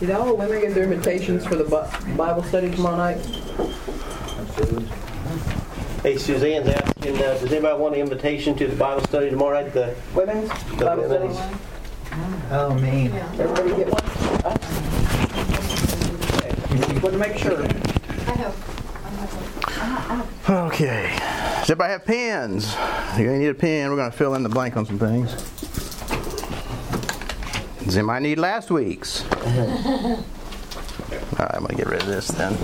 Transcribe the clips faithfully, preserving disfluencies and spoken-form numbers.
Did all the women get their invitations for the Bible study tomorrow night? Hey, Suzanne's asking, uh, does anybody want an invitation to the Bible study tomorrow night? The women's the Bible women's. study? Oh, man. Everybody get one? Just want to make sure. I have. Okay. Does everybody have pens? You're going to need a pen. We're going to fill in the blank on some things. Does anybody need last week's? All right, I'm going to get rid of this then.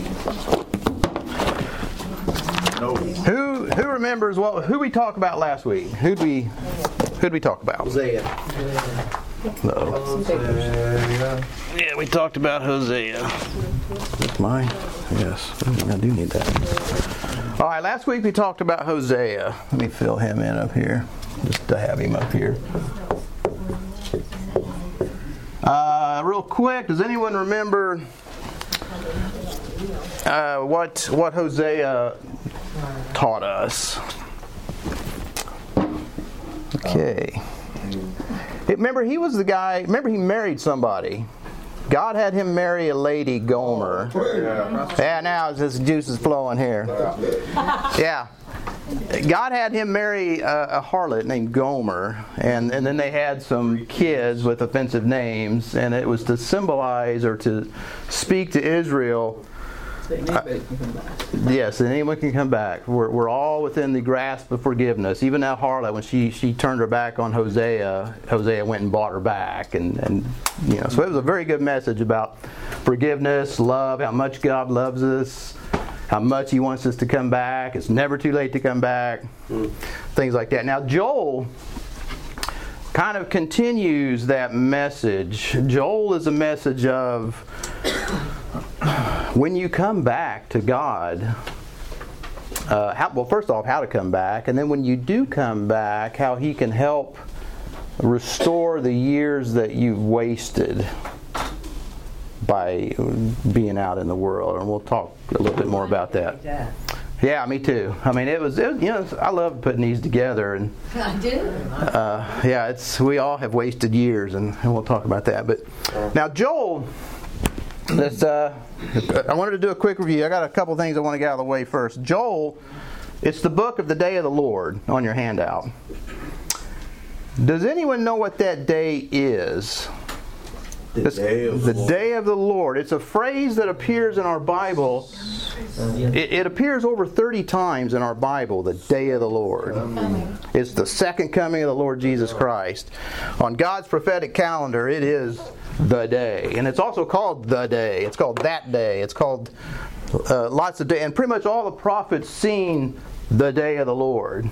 No. Who who remembers what who we talked about last week? Who'd we who'd we talk about? Hosea. No. Yeah, we talked about Hosea. That's mine. Yes, I do need that. All right, last week we talked about Hosea. Let me fill him in up here, just to have him up here. Uh, real quick, does anyone remember uh, what what Hosea taught us? Okay. Remember, he was the guy. Remember, he married somebody. God had him marry a lady, Gomer. Yeah, now this juice is flowing here. Yeah. God had him marry a, a harlot named Gomer, and, and then they had some kids with offensive names, and it was to symbolize or to speak to Israel. Uh, yes, and anyone can come back. We're, we're all within the grasp of forgiveness. Even that harlot, when she, she turned her back on Hosea, Hosea went and bought her back, and, and you know. So it was a very good message about forgiveness, love, how much God loves us, how much He wants us to come back. It's never too late to come back. Mm. Things like that. Now Joel kind of continues that message. Joel is a message of when you come back to God, uh, how, well, first off, how to come back, and then when you do come back, how He can help restore the years that you've wasted by being out in the world. And we'll talk a little bit more about that. Yeah, me too. I mean, it was, it was you know, I love putting these together, and I do. Uh, yeah, it's we all have wasted years, and, and we'll talk about that. But now, Joel. Let's, uh, I wanted to do a quick review. I got a couple things I want to get out of the way first. Joel, it's the book of the day of the Lord on your handout. Does anyone know what that day is? The This, day of the the Lord. day of the Lord. It's a phrase that appears in our Bible. It, it appears over thirty times in our Bible, the day of the Lord. It's the second coming of the Lord Jesus Christ. On God's prophetic calendar, it is the day. And it's also called the day. It's called that day. It's called uh, lots of days. And pretty much all the prophets seen the day of the Lord.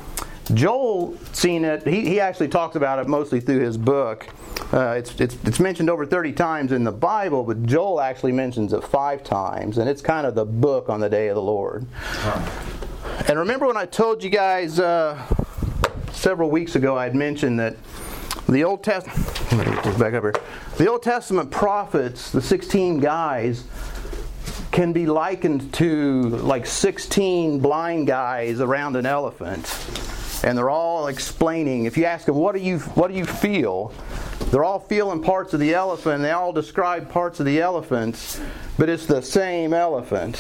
Joel seen it. He, he actually talks about it mostly through his book. Uh, it's, it's it's mentioned over thirty times in the Bible, but Joel actually mentions it five times, and it's kind of the book on the day of the Lord. Wow. And remember when I told you guys uh, several weeks ago, I had mentioned that the Old Testament, let me get this back up here. The Old Testament prophets, the sixteen guys, can be likened to like sixteen blind guys around an elephant. And they're all explaining. If you ask them, what do you what do you feel? They're all feeling parts of the elephant. They all describe parts of the elephant, but it's the same elephant.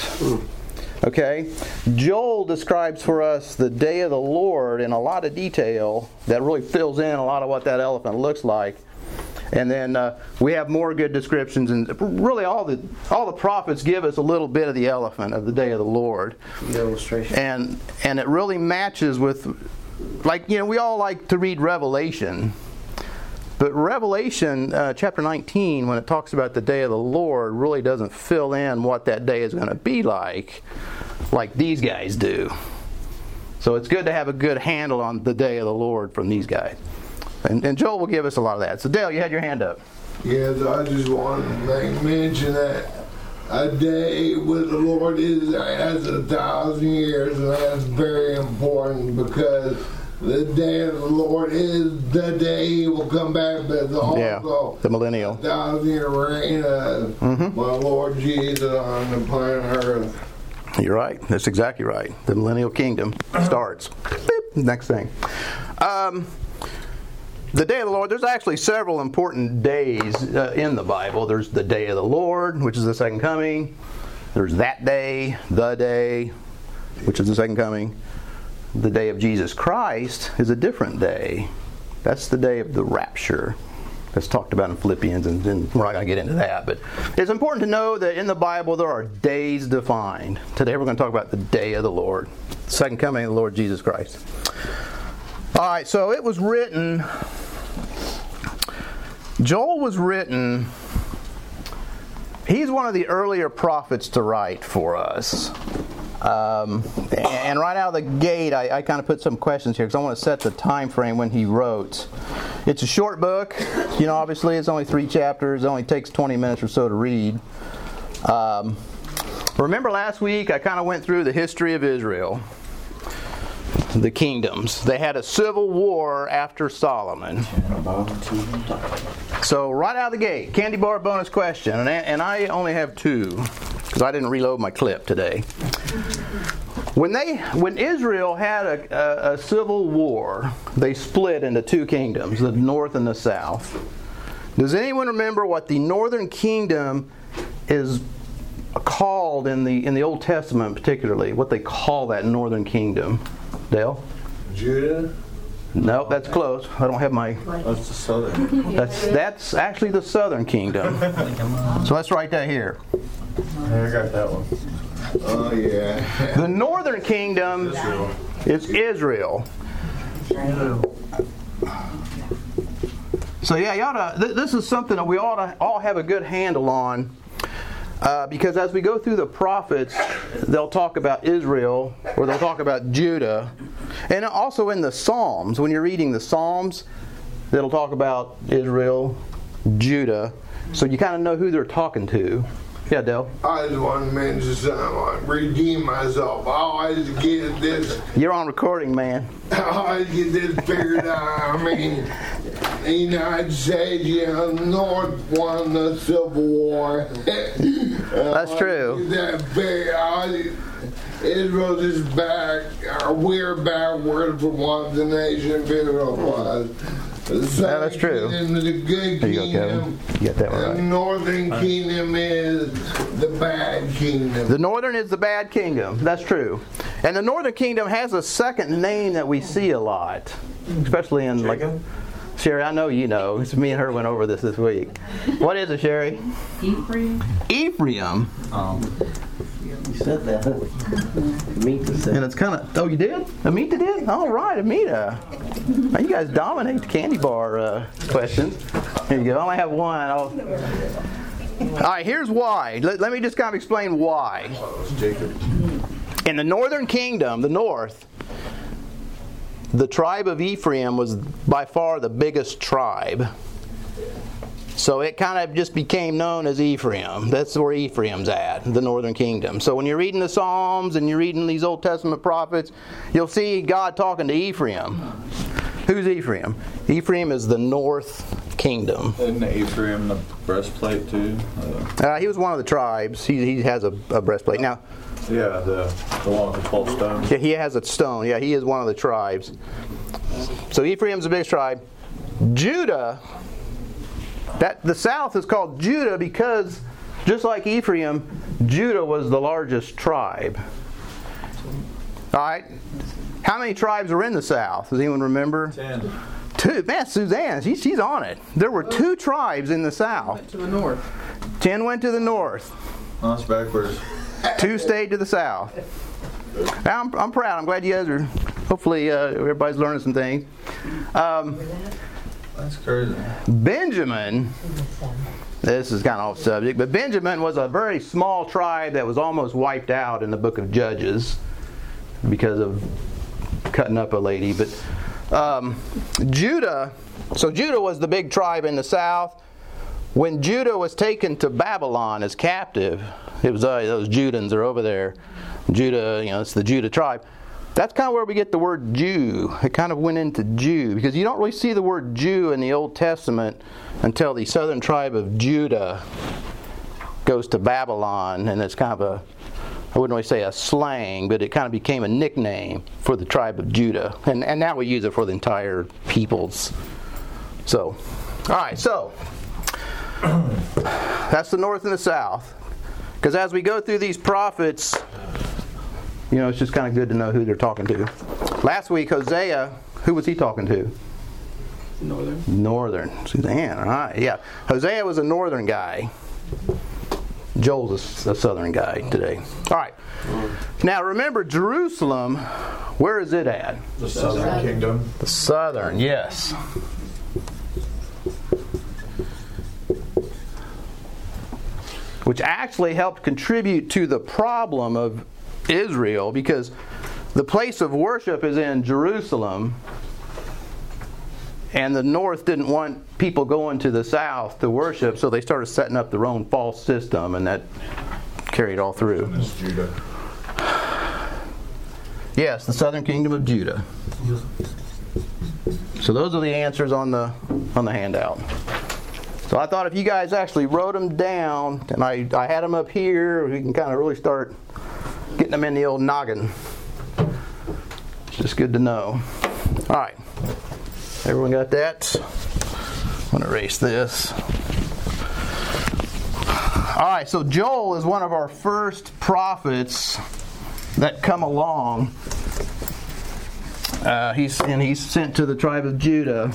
Okay? Joel describes for us the day of the Lord in a lot of detail that really fills in a lot of what that elephant looks like. And then uh, we have more good descriptions, and really all the all the prophets give us a little bit of the elephant of the day of the Lord. The illustration. And and it really matches with, like, you know, we all like to read Revelation. But Revelation uh, chapter nineteen, when it talks about the day of the Lord, really doesn't fill in what that day is going to be like, like these guys do. So it's good to have a good handle on the day of the Lord from these guys. And, and Joel will give us a lot of that. So Dale, you had your hand up. Yes, I just wanted to make mention that a day with the Lord is as a thousand years, and that's very important because the day of the Lord is the day He will come back, but the also yeah, the millennial a thousand year reign of mm-hmm. my Lord Jesus on the planet Earth. You're right. That's exactly right. The millennial kingdom starts. Beep. Next thing. Um, the day of the Lord, there's actually several important days uh, in the Bible. There's the day of the Lord, which is the second coming. There's that day, the day, which is the second coming. The day of Jesus Christ is a different day. That's the day of the rapture. That's talked about in Philippians, and, and we're not going to get into that. But it's important to know that in the Bible there are days defined. Today we're going to talk about the day of the Lord, the second coming of the Lord Jesus Christ. All right, so it was written, Joel was written, he's one of the earlier prophets to write for us. Um, and right out of the gate, I, I kind of put some questions here because I want to set the time frame when he wrote. It's a short book. You know, obviously it's only three chapters. It only takes twenty minutes or so to read. Um, remember last week I kind of went through the history of Israel, the kingdoms. They had a civil war after Solomon. So right out of the gate, candy bar bonus question, and I, and I only have two because I didn't reload my clip today. When they, when Israel had a, a, a civil war, they split into two kingdoms, the north and the south. Does anyone remember what the northern kingdom is called in the in the Old Testament, particularly? What they call that northern kingdom? Dale? Judah? No, that's close. I don't have my... That's the southern. That's that's actually the southern kingdom. So let's write that here. I got that one. Oh, yeah. The northern kingdom is Israel. So yeah, you ought to, th- this is something that we ought to all have a good handle on. Uh, because as we go through the prophets, they'll talk about Israel, or they'll talk about Judah. And also in the Psalms, when you're reading the Psalms, they'll talk about Israel, Judah. So you kind of know who they're talking to. Yeah, Dale? I just want to mention something, like redeem myself. I always get this, You're on recording, man. I always get this figured out. I mean, the United States, you know, North won the Civil War. That's true. That very, I, Israel is back, or we're backward from what the nation of Israel was. Yeah, that's true. In the good There you go, kingdom, Kevin. You got that one the right. northern kingdom is the bad kingdom. The northern is the bad kingdom. That's true. And the northern kingdom has a second name that we see a lot, especially in like Sherry. I know you know. It's me and her went over this this week. What is it, Sherry? Ephraim. Ephraim. Um, you said that. Amita said. And it's kind of. Oh, you did? Amita did? All right, Amita. Now you guys dominate the candy bar uh, questions. Here you go. I only have one. I'll... All right, here's why. Let, let me just kind of explain why. In the northern kingdom, the north, the tribe of Ephraim was by far the biggest tribe. So it kind of just became known as Ephraim. That's where Ephraim's at, the northern kingdom. So when you're reading the Psalms and you're reading these Old Testament prophets, you'll see God talking to Ephraim. Who's Ephraim? Ephraim is the north kingdom. Isn't Ephraim the breastplate too? Uh, Uh, he was one of the tribes. He, he has a, a breastplate. Now, yeah, the the one with the twelve stones. yeah, he has a stone. Yeah, he is one of the tribes. So Ephraim's the biggest tribe. Judah, that the south is called Judah because, just like Ephraim, Judah was the largest tribe. All right. How many tribes are in the south? Does anyone remember? Ten. Two. Man, Suzanne, she, she's on it. There were two tribes in the south. To the north. Ten went to the north. Oh, that's backwards. Two stayed to the south. Now, I'm, I'm proud. I'm glad you guys are, hopefully, uh, everybody's learning some things. Um, That's crazy. Benjamin, this is kind of off subject, but Benjamin was a very small tribe that was almost wiped out in the book of Judges because of cutting up a lady. But um, Judah, so Judah was the big tribe in the south. When Judah was taken to Babylon as captive, it was uh, those Judans are over there. Judah, you know, it's the Judah tribe. That's kind of where we get the word Jew. It kind of went into Jew because you don't really see the word Jew in the Old Testament until the southern tribe of Judah goes to Babylon, and it's kind of a, I wouldn't really say a slang, but it kind of became a nickname for the tribe of Judah. And, and now we use it for the entire peoples So, all right, so that's the north and the south. Because as we go through these prophets, you know, it's just kind of good to know who they're talking to. Last week, Hosea, who was he talking to? Northern. Northern. Suzanne, all right, yeah. Hosea was a northern guy. Joel's a, a southern guy today. All right. Now remember, Jerusalem, where is it at? The southern kingdom. The southern, yes. Which actually helped contribute to the problem of Israel, because the place of worship is in Jerusalem, and the north didn't want people going to the south to worship, so they started setting up their own false system, and that carried all through. And it's Judah. Yes, the southern kingdom of Judah. So those are the answers on the on the handout. So I thought if you guys actually wrote them down, and I, I had them up here, we can kind of really start getting them in the old noggin. It's just good to know. All right. Everyone got that? I'm going to erase this. All right, so Joel is one of our first prophets that come along. Uh, he's and he's sent to the tribe of Judah.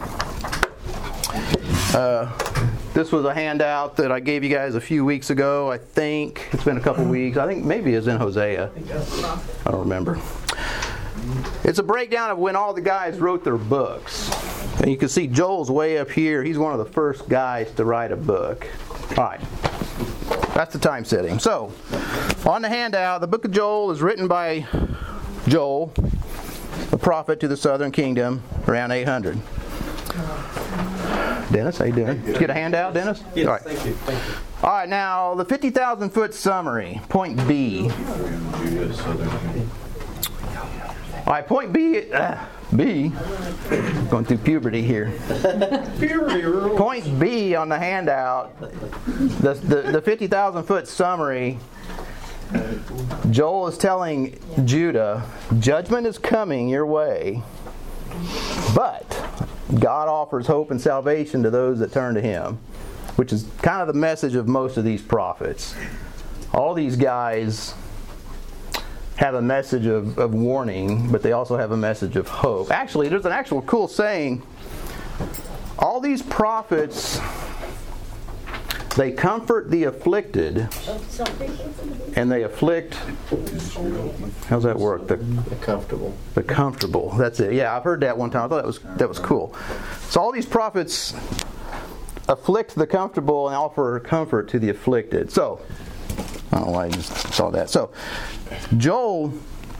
Uh, this was a handout that I gave you guys a few weeks ago. I think it's been a couple weeks. I think maybe it's in Hosea. I don't remember. It's a breakdown of when all the guys wrote their books. And you can see Joel's way up here. He's one of the first guys to write a book. All right. That's the time setting. So, on the handout, the book of Joel is written by Joel, the prophet to the southern kingdom, around eight hundred. Dennis, how you doing? Did you get a handout, Dennis? Yes, all right. thank you. Thank you. All right, now, the fifty thousand foot summary, point B. Judah, southern kingdom. All right, point B, uh, B, going through puberty here. Point B on the handout, the, the, the fifty thousand foot summary, Joel is telling Judah, judgment is coming your way, but God offers hope and salvation to those that turn to Him, which is kind of the message of most of these prophets. All these guys have a message of, of warning, but they also have a message of hope. Actually, there's an actual cool saying. All these prophets, they comfort the afflicted, and they afflict, how's that work? The, The comfortable. the comfortable. That's it. Yeah, I've heard that one time. I thought that was that was cool. So all these prophets afflict the comfortable and offer comfort to the afflicted. So, I don't know why I just saw that. So, Joel,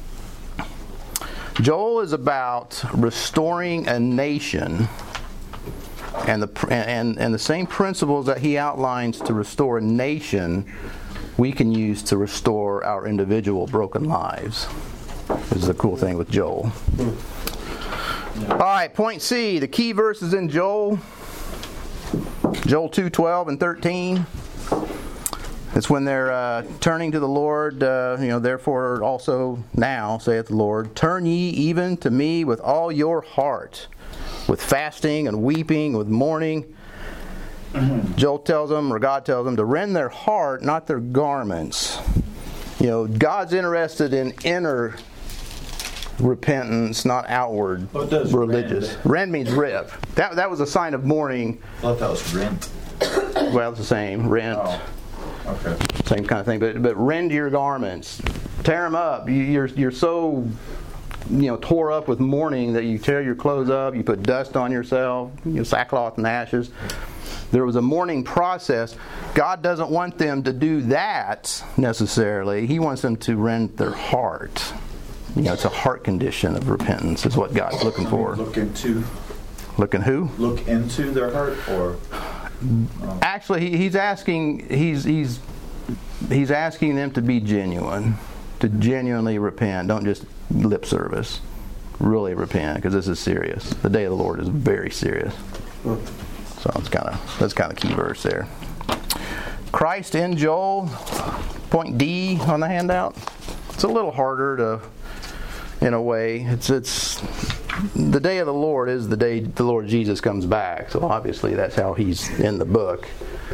Joel is about restoring a nation, and the and and the same principles that he outlines to restore a nation, we can use to restore our individual broken lives. This is the cool thing with Joel. All right, point C. The key verses in Joel, Joel two twelve and thirteen. It's when they're uh, turning to the Lord, uh, you know, therefore also now, saith the Lord, turn ye even to me with all your heart, with fasting and weeping, with mourning. Mm-hmm. Joel tells them, or God tells them, to rend their heart, not their garments. You know, God's interested in inner repentance, not outward What does religious. rend? Rend means rip. That, that was a sign of mourning. I thought that was rent. Well, it's the same. Rent. Oh, okay. Same kind of thing, but but rend your garments, tear them up. You, you're you're so you know tore up with mourning that you tear your clothes up. You put dust on yourself, you know, sackcloth and ashes. There was a mourning process. God doesn't want them to do that necessarily. He wants them to rend their heart. You know, it's a heart condition of repentance is what God's looking for. Look into, Looking who? look into their heart, or Actually, he, he's asking. He's he's he's asking them to be genuine, to genuinely repent. Don't just lip service. Really repent, because this is serious. The day of the Lord is very serious. So it's kind of that's kind of key verse there. Christ in Joel, point D on the handout. It's a little harder to, in a way. It's it's the day of the Lord is the day the Lord Jesus comes back. So obviously that's how he's in the book.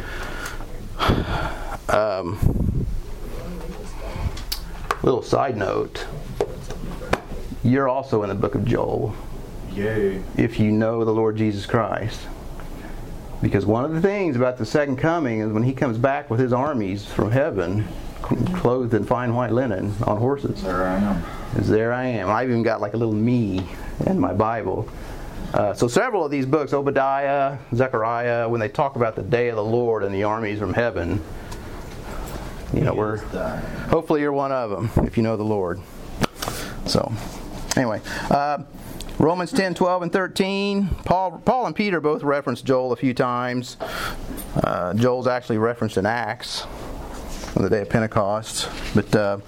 Um, little side note. You're also in the book of Joel. Yay. If you know the Lord Jesus Christ. Because one of the things about the second coming is when he comes back with his armies from heaven, clothed in fine white linen on horses. There I am. Is there I am. I've even got like a little me in my Bible. Uh, so several of these books, Obadiah, Zechariah, when they talk about the day of the Lord and the armies from heaven, you know, we're hopefully you're one of them if you know the Lord. So, anyway, uh, Romans ten, twelve, and thirteen. Paul, Paul and Peter both referenced Joel a few times. Uh, Joel's actually referenced in Acts on the day of Pentecost, but uh,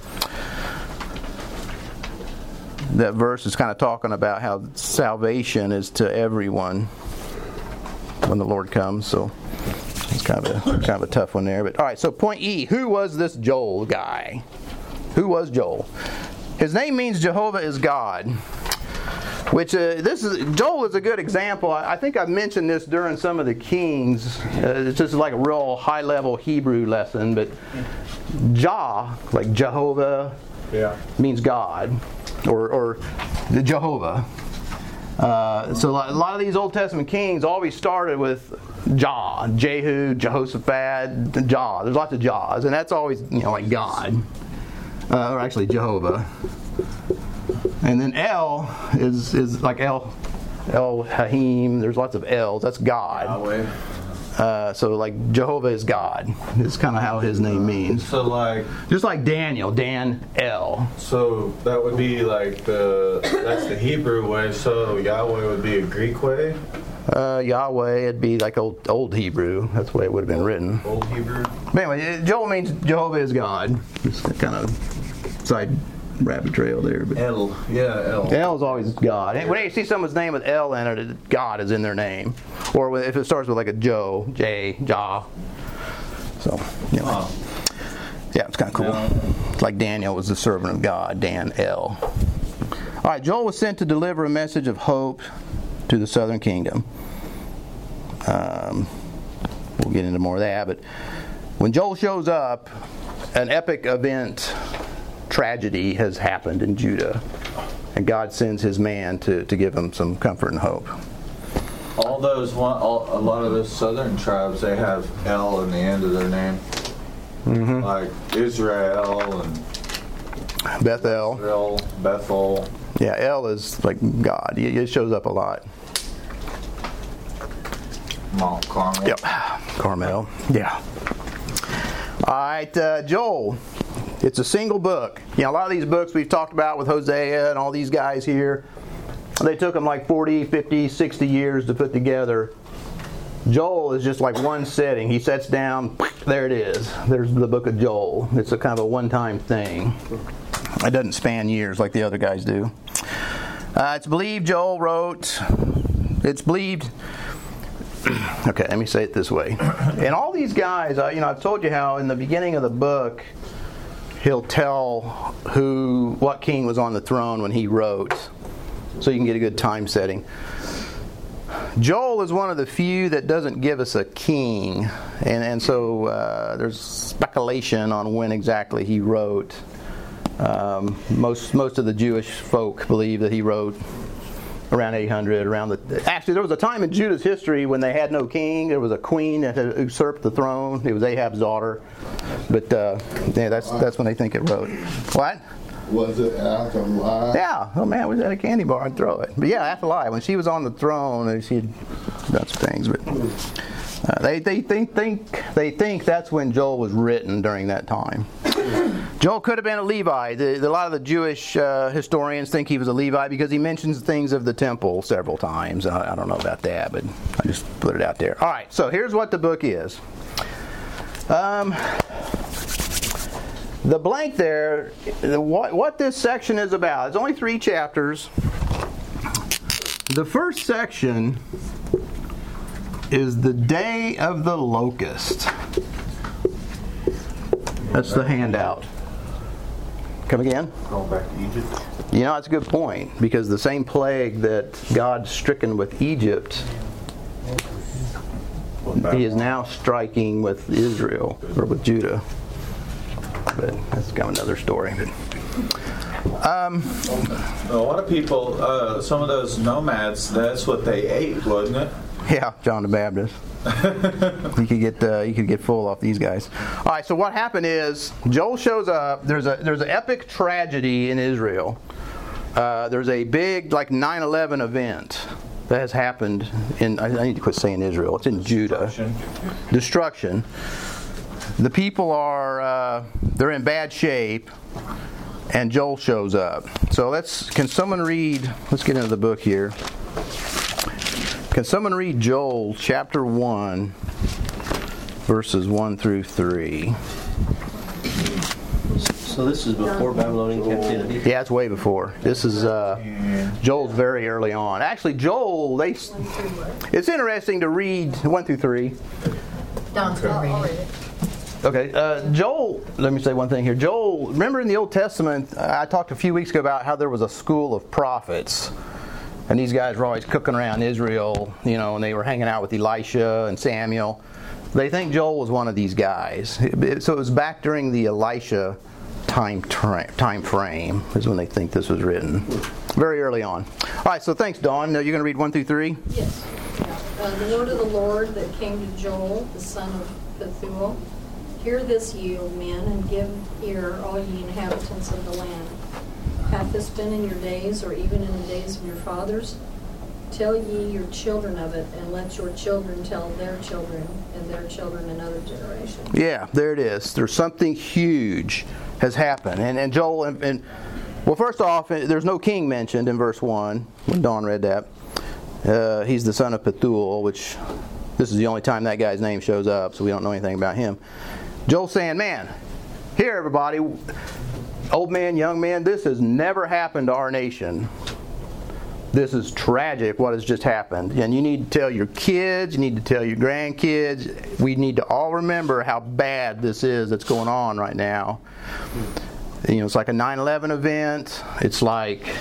that verse is kind of talking about how salvation is to everyone when the Lord comes. So it's kind of a kind of a tough one there. But all right, so point E: who was this Joel guy? Who was Joel? His name means Jehovah is God. Which uh, this is Joel is a good example. I, I think I've mentioned this during some of the Kings. Uh, it's just like a real high-level Hebrew lesson. But Jah, like Jehovah, Yeah. means God, or or the Jehovah. Uh, so a lot of these Old Testament kings always started with Jah, Jehu, Jehoshaphat, Jah. There's lots of Jahs, and that's always, you know, like God, uh, or actually Jehovah. And then El is is like El Elohim. There's lots of L's. That's God. Yahweh. Uh, so like Jehovah is God. It's kind of how his name means. So like, Just like Daniel, Dan El. so that would be like the that's the Hebrew way. So Yahweh would be a Greek way, Uh, Yahweh, it'd be like old old Hebrew. That's the way it would have been written. Old Hebrew. But anyway, Joel means Jehovah is God. Just kind of side rabbit trail there. But El, yeah, El. El is always God. And when you see someone's name with L in it, God is in their name. Or if it starts with like a Joe, J, Jah. So, you know. Oh. Yeah, it's kind of cool. Yeah. It's like Daniel was the servant of God, Dan El. All right, Joel was sent to deliver a message of hope to the southern kingdom. Um, we'll get into more of that, but when Joel shows up, an epic event, tragedy has happened in Judah, and God sends his man to, to give him some comfort and hope. All those one, all, a lot of those southern tribes, they have El in the end of their name, Mm-hmm. like Israel and Bethel. Israel, Bethel. Yeah, El is like God. He, he shows up a lot. Mount Carmel. Yep. Carmel. Yeah. All right, uh, Joel. It's a single book. You know, a lot of these books we've talked about with Hosea and all these guys here, they took them like forty, fifty, sixty years to put together. Joel is just like one setting. He sets down, there it is. There's the book of Joel. It's a kind of a one-time thing. It doesn't span years like the other guys do. Uh, it's believed Joel wrote, it's believed, okay, let me say it this way. And all these guys, uh, you know, I've told you how in the beginning of the book, he'll tell who, what king was on the throne when he wrote, so you can get a good time setting. Joel is one of the few that doesn't give us a king, and and so uh, there's speculation on when exactly he wrote. Um, most most of the Jewish folk believe that he wrote around eight hundred. Around the actually, there was a time in Judah's history when they had no king. There was a queen that had usurped the throne. It was Ahab's daughter, but uh, yeah, that's that's when they think it wrote. What? Was it Athaliah? Yeah. Oh man, we had a candy bar and throw it. But yeah, Athaliah, when she was on the throne, she had done some things. But uh, they they think think they think that's when Joel was written during that time. Joel could have been a Levite. The, the, a lot of the Jewish uh, historians think he was a Levite because he mentions things of the temple several times. I, I don't know about that, but I just put it out there. All right. So here's what the book is. Um. The blank there, the, what, what this section is about, it's only three chapters. The first section is the day of the locust. That's the handout. Come again? Going back to Egypt? You know, that's a good point, because the same plague that God's stricken with Egypt, he is now striking with Israel, or with Judah. But that's kind of another story. Um, A lot of people, uh, some of those nomads, that's what they ate, wasn't it? yeah, John the Baptist. you could get uh, you could get full off these guys. All right, so what happened is Joel shows up. There's a there's an epic tragedy in Israel. Uh, there's a big like nine eleven event that has happened in. I, I need to quit saying Israel. It's in Judah. Destruction. Destruction. The people are uh, they're in bad shape, and Joel shows up. So let's. Can someone read? Let's get into the book here. Can someone read Joel chapter one, verses one through three? So this is before Babylonian captivity? Yeah, it's way before. This is uh, Joel's very early on. Actually, Joel, they. It's interesting to read one through three. Don's going to read it. Okay, uh, Joel, let me say one thing here. Joel, remember in the Old Testament, I talked a few weeks ago about how there was a school of prophets. And these guys were always cooking around Israel, you know, and they were hanging out with Elisha and Samuel. They think Joel was one of these guys. So it was back during the Elisha time, tra- time frame is when they think this was written. Very early on. All right, so thanks, Dawn. You're going to read one through three? Yes. Uh, the word of the Lord that came to Joel, the son of Pethuel. Hear this, ye O men, and give ear, all ye inhabitants of the land. Hath this been in your days, or even in the days of your fathers? Tell ye your children of it, and let your children tell their children, and their children another generation. Yeah, there it is. There's something huge has happened. And, and Joel, and, and well, first off, there's no king mentioned in verse one, when Dawn read that. Uh, he's the son of Pethuel, which this is the only time that guy's name shows up, so we don't know anything about him. Joel's saying, man, here everybody, old man, young man, this has never happened to our nation. This is tragic what has just happened. And you need to tell your kids, you need to tell your grandkids. We need to all remember how bad this is that's going on right now. You know, it's like a nine eleven event. It's like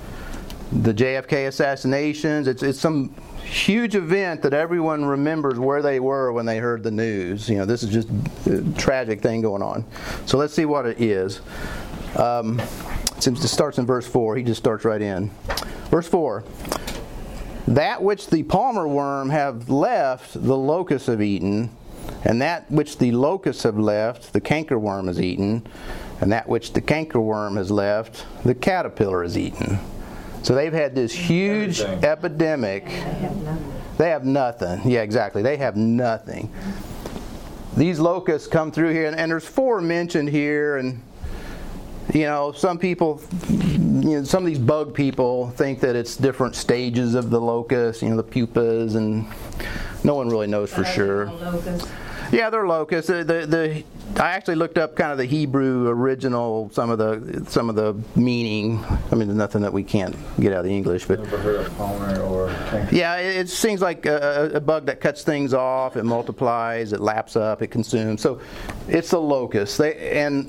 the J F K assassinations. It's it's some huge event that everyone remembers where they were when they heard the news. You know, this is just a tragic thing going on. So let's see what it is. Um, since it starts in verse four, he just starts right in. Verse four. That which the palmer worm have left, the locusts have eaten, and that which the locusts have left, the cankerworm has eaten, and that which the cankerworm has left, the caterpillar has eaten. So they've had this huge Everything. epidemic. They have nothing. Yeah, exactly. They have nothing. These locusts come through here, and, and there's four mentioned here, and you know, some people, you know, some of these bug people think that it's different stages of the locust, you know, the pupas, and no one really knows for sure. Yeah, they're locusts. The, the, the, I actually looked up kind of the Hebrew original, some of the some of the meaning. I mean, there's nothing that we can't get out of the English, but Never heard of palmer or yeah, it, it seems like a, a bug that cuts things off. It multiplies. It laps up. It consumes. So it's a locust. They and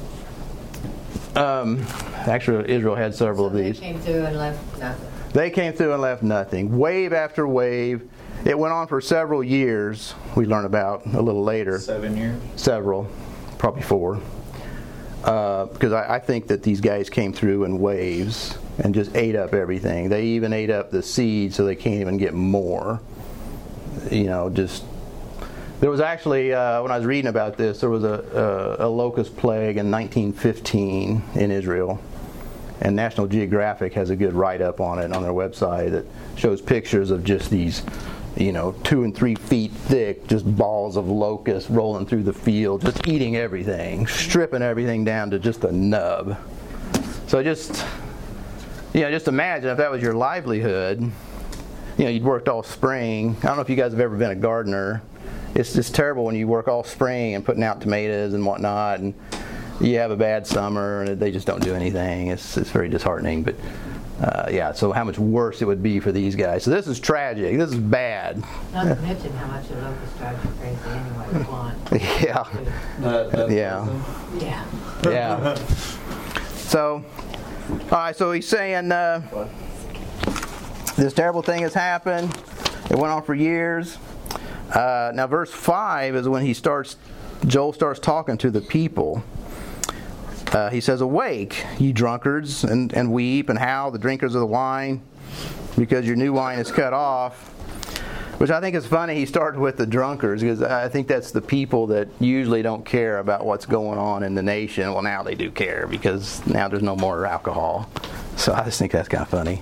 um, actually Israel had several So of these. They came through and left nothing. They came through and left nothing. Wave after wave. It went on for several years. We learn about a little later. seven years? Several, probably four. Uh, because I, I think that these guys came through in waves and just ate up everything. They even ate up the seeds, so they can't even get more. You know, just there was actually uh, when I was reading about this, there was a, a, a locust plague in nineteen fifteen in Israel. And National Geographic has a good write-up on it on their website that shows pictures of just these, you know, two and three feet thick, just balls of locusts rolling through the field, just eating everything, stripping everything down to just a nub. So just, you know, just imagine if that was your livelihood. You know, you'd worked all spring. I don't know if you guys have ever been a gardener. It's just terrible when you work all spring and putting out tomatoes and whatnot, and you have a bad summer and they just don't do anything. It's it's very disheartening. But uh, yeah, so how much worse it would be for these guys. So this is tragic. This is bad. Not to mention how much the locust drives you crazy anyway. Blonde. Yeah. That, that Yeah. person. Yeah. Yeah. So, all right, so he's saying uh, this terrible thing has happened. It went on for years. Uh, now, verse five is when he starts, Joel starts talking to the people. Uh, he says, "Awake, ye drunkards, and, and weep and howl, the drinkers of the wine, because your new wine is cut off." Which I think is funny. He started with the drunkards, because I think that's the people that usually don't care about what's going on in the nation. Well, now they do care, because now there's no more alcohol. So I just think that's kind of funny.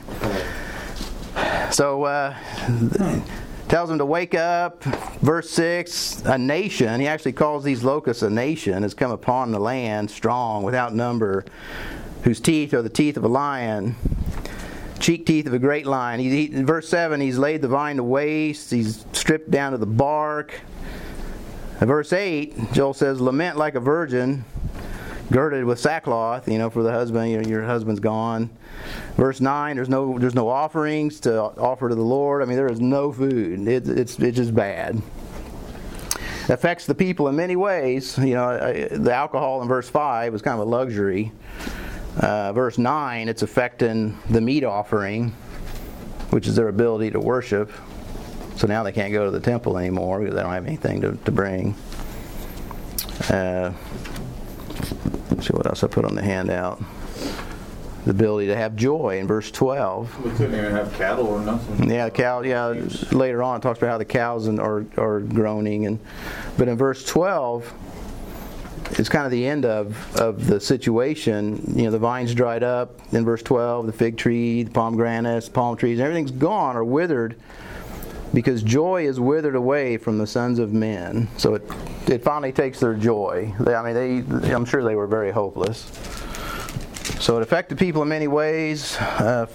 So uh, tells them to wake up. Verse six, a nation, he actually calls these locusts a nation, has come upon the land strong, without number, whose teeth are the teeth of a lion, cheek teeth of a great lion. He, he, in verse seven, he's laid the vine to waste. He's stripped down to the bark. In verse eight, Joel says, "Lament like a virgin, girded with sackcloth." You know, for the husband, you know, your husband's gone. Verse nine, there's no there's no offerings to offer to the Lord. I mean, there is no food. It, it's it's just bad. It affects the people in many ways. You know, the alcohol in verse five was kind of a luxury. Uh, verse nine, it's affecting the meat offering, which is their ability to worship. So now they can't go to the temple anymore because they don't have anything to, to bring. Uh, let's see what else I put on the handout. The ability to have joy in verse twelve. We couldn't even have cattle or nothing. Yeah, cow. Yeah, later on it talks about how the cows and are are groaning, and but in verse twelve, it's kind of the end of, of the situation. You know, the vine's dried up in verse twelve, the fig tree, the pomegranates, palm trees, everything's gone or withered, because joy is withered away from the sons of men. So it it finally takes their joy. They, I mean, they I'm sure they were very hopeless. So it affected people in many ways. Uh,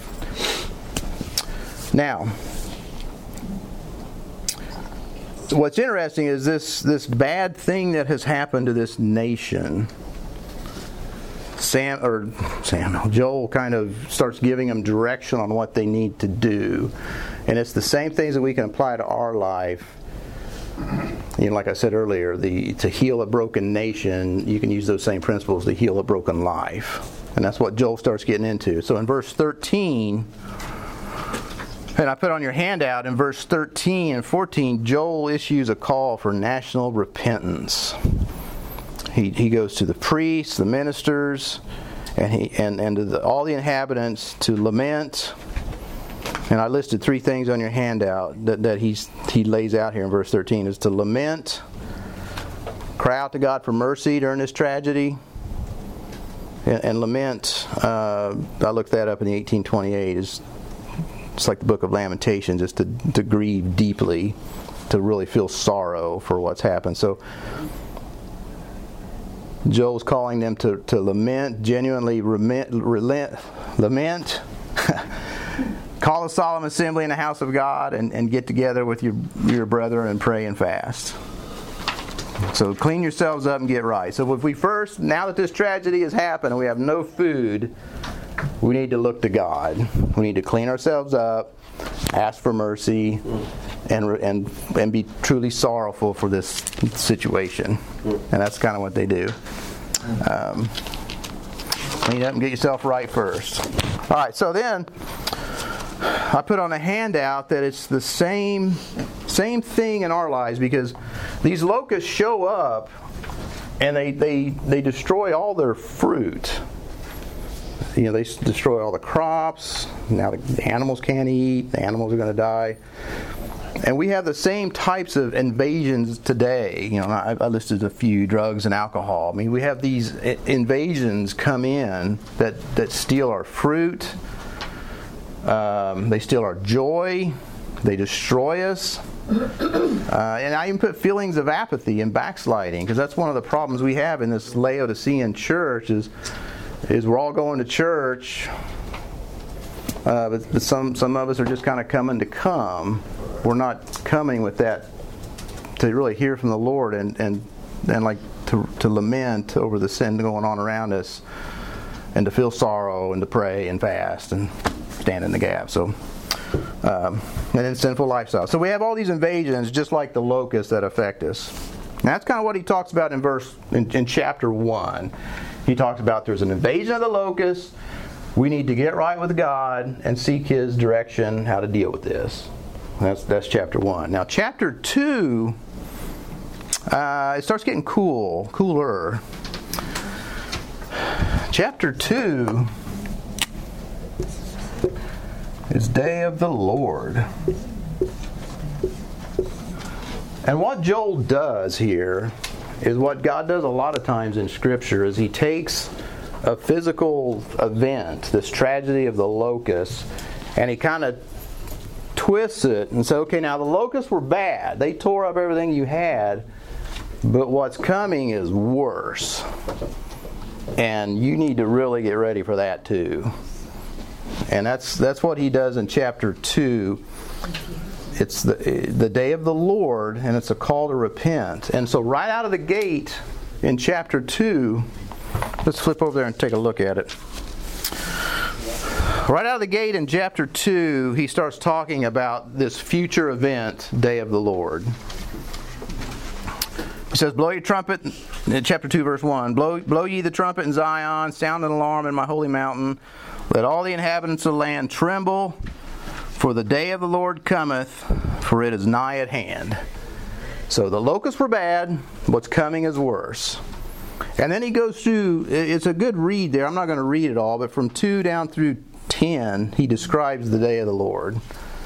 now, what's interesting is this this bad thing that has happened to this nation. Sam or Samuel, Joel kind of starts giving them direction on what they need to do, and it's the same things that we can apply to our life. You know, like I said earlier, the to heal a broken nation, you can use those same principles to heal a broken life, and that's what Joel starts getting into. So in verse thirteen. And I put on your handout in verse thirteen and fourteen, Joel issues a call for national repentance. He he goes to the priests, the ministers, and he and, and to the, all the inhabitants to lament. And I listed three things on your handout that, that he's he lays out here in verse thirteen, is to lament, cry out to God for mercy during this tragedy, and, and lament. Uh, I looked that up in the eighteen twenty-eight. Is It's like the book of Lamentations, is to, to grieve deeply, to really feel sorrow for what's happened. So Joel's calling them to, to lament, genuinely relent, relent, lament, call a solemn assembly in the house of God, and, and get together with your, your brethren and pray and fast. So clean yourselves up and get right. So if we first, now that this tragedy has happened and we have no food, we need to look to God. We need to clean ourselves up, ask for mercy, and and and be truly sorrowful for this situation. And that's kind of what they do. Um, clean up and get yourself right first. All right, so then I put on a handout that it's the same same thing in our lives, because these locusts show up and they they, they destroy all their fruit. You know, they destroy all the crops. Now the animals can't eat. The animals are going to die. And we have the same types of invasions today. You know, I, I listed a few: drugs and alcohol. I mean, we have these invasions come in that, that steal our fruit. Um, they steal our joy. They destroy us. Uh, and I even put feelings of apathy and backsliding, because that's one of the problems we have in this Laodicean church is is we're all going to church, uh, but, but some some of us are just kind of coming to come. We're not coming with that to really hear from the Lord and and, and like to to lament over the sin going on around us, and to feel sorrow and to pray and fast and stand in the gap. So um, and then sinful lifestyle. So we have all these invasions, just like the locusts, that affect us. And that's kind of what he talks about in verse in, in chapter one. He talks about there's an invasion of the locusts. We need to get right with God and seek His direction how to deal with this. That's that's chapter one. Now chapter two, uh, it starts getting cool, cooler. Chapter two is Day of the Lord. And what Joel does here is what God does a lot of times in Scripture, is He takes a physical event, this tragedy of the locusts, and He kind of twists it and says, okay, now the locusts were bad. They tore up everything you had, but what's coming is worse. And you need to really get ready for that too. And that's that's what He does in chapter two. It's the the day of the Lord, and it's a call to repent. And so right out of the gate in chapter two, let's flip over there and take a look at it. Right out of the gate in chapter two, he starts talking about this future event, Day of the Lord. He says, blow your trumpet, in chapter two, verse one, blow, blow ye the trumpet in Zion, sound an alarm in my holy mountain. Let all the inhabitants of the land tremble, for the day of the Lord cometh, for it is nigh at hand. So the locusts were bad, what's coming is worse. And then he goes through, it's a good read there, I'm not going to read it all, but from two down through ten, he describes the day of the Lord.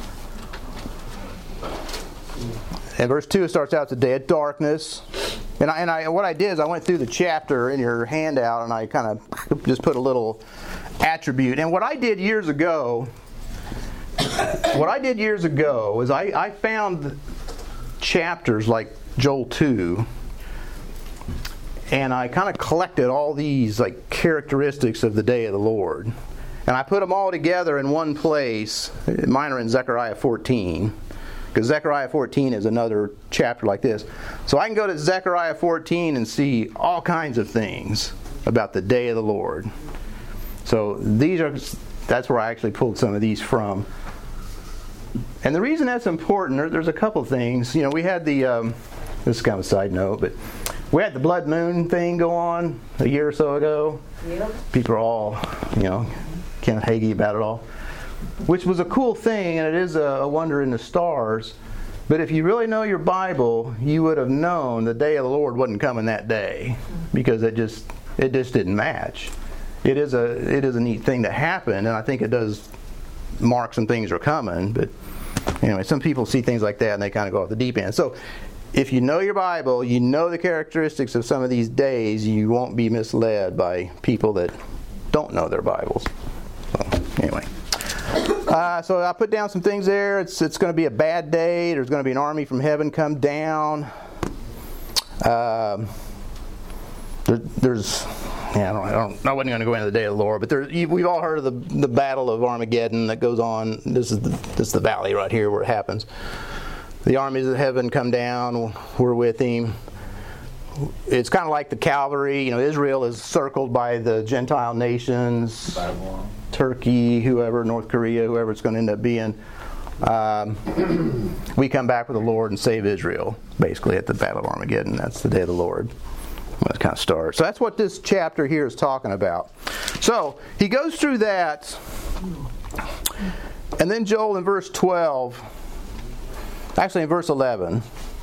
And verse two, it starts out, the day of darkness. And I, and I, what I did is I went through the chapter in your handout and I kind of just put a little attribute. And what I did years ago, what I did years ago is I, I found chapters like Joel two, and I kind of collected all these like characteristics of the day of the Lord. And I put them all together in one place. Mine are in Zechariah fourteen. Because Zechariah fourteen is another chapter like this. So I can go to Zechariah fourteen and see all kinds of things about the day of the Lord. So these are, that's where I actually pulled some of these from. And the reason that's important, there, there's a couple things. You know, we had the, um, this is kind of a side note, but we had the blood moon thing go on a year or so ago. Yep. People are all, you know, Kenneth Hagee about it all. Which was a cool thing, and it is a, a wonder in the stars. But if you really know your Bible, you would have known the day of the Lord wasn't coming that day, because it just it just didn't match. It is a it is a neat thing that happened, and I think it does mark some things are coming. But anyway, some people see things like that and they kind of go off the deep end. So if you know your Bible, you know the characteristics of some of these days, you won't be misled by people that don't know their Bibles. So anyway. Uh, so I put down some things there. It's it's going to be a bad day. There's going to be an army from heaven come down. Um, there, there's, yeah, I don't, I don't, I wasn't going to go into the day of the Lord, but there, you, we've all heard of the the battle of Armageddon that goes on. This is the, this is the valley right here where it happens. The armies of heaven come down. We're with Him. It's kind of like the Calvary. You know, Israel is circled by the Gentile nations. Babylon. Turkey, whoever, North Korea, whoever it's going to end up being. Um, we come back with the Lord and save Israel, basically, at the Battle of Armageddon. That's the day of the Lord. That kind of starts. So that's what this chapter here is talking about. So he goes through that, and then Joel in verse twelve, actually in verse eleven,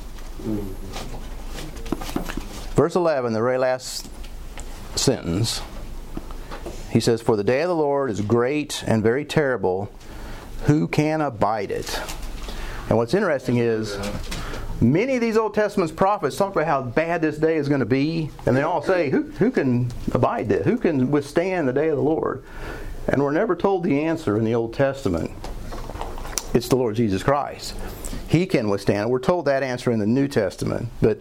verse eleven, the very last sentence, he says, for the day of the Lord is great and very terrible. Who can abide it? And what's interesting is, many of these Old Testament prophets talk about how bad this day is going to be. And they all say, who, who can abide this? Who can withstand the day of the Lord? And we're never told the answer in the Old Testament. It's the Lord Jesus Christ. He can withstand it. We're told that answer in the New Testament. But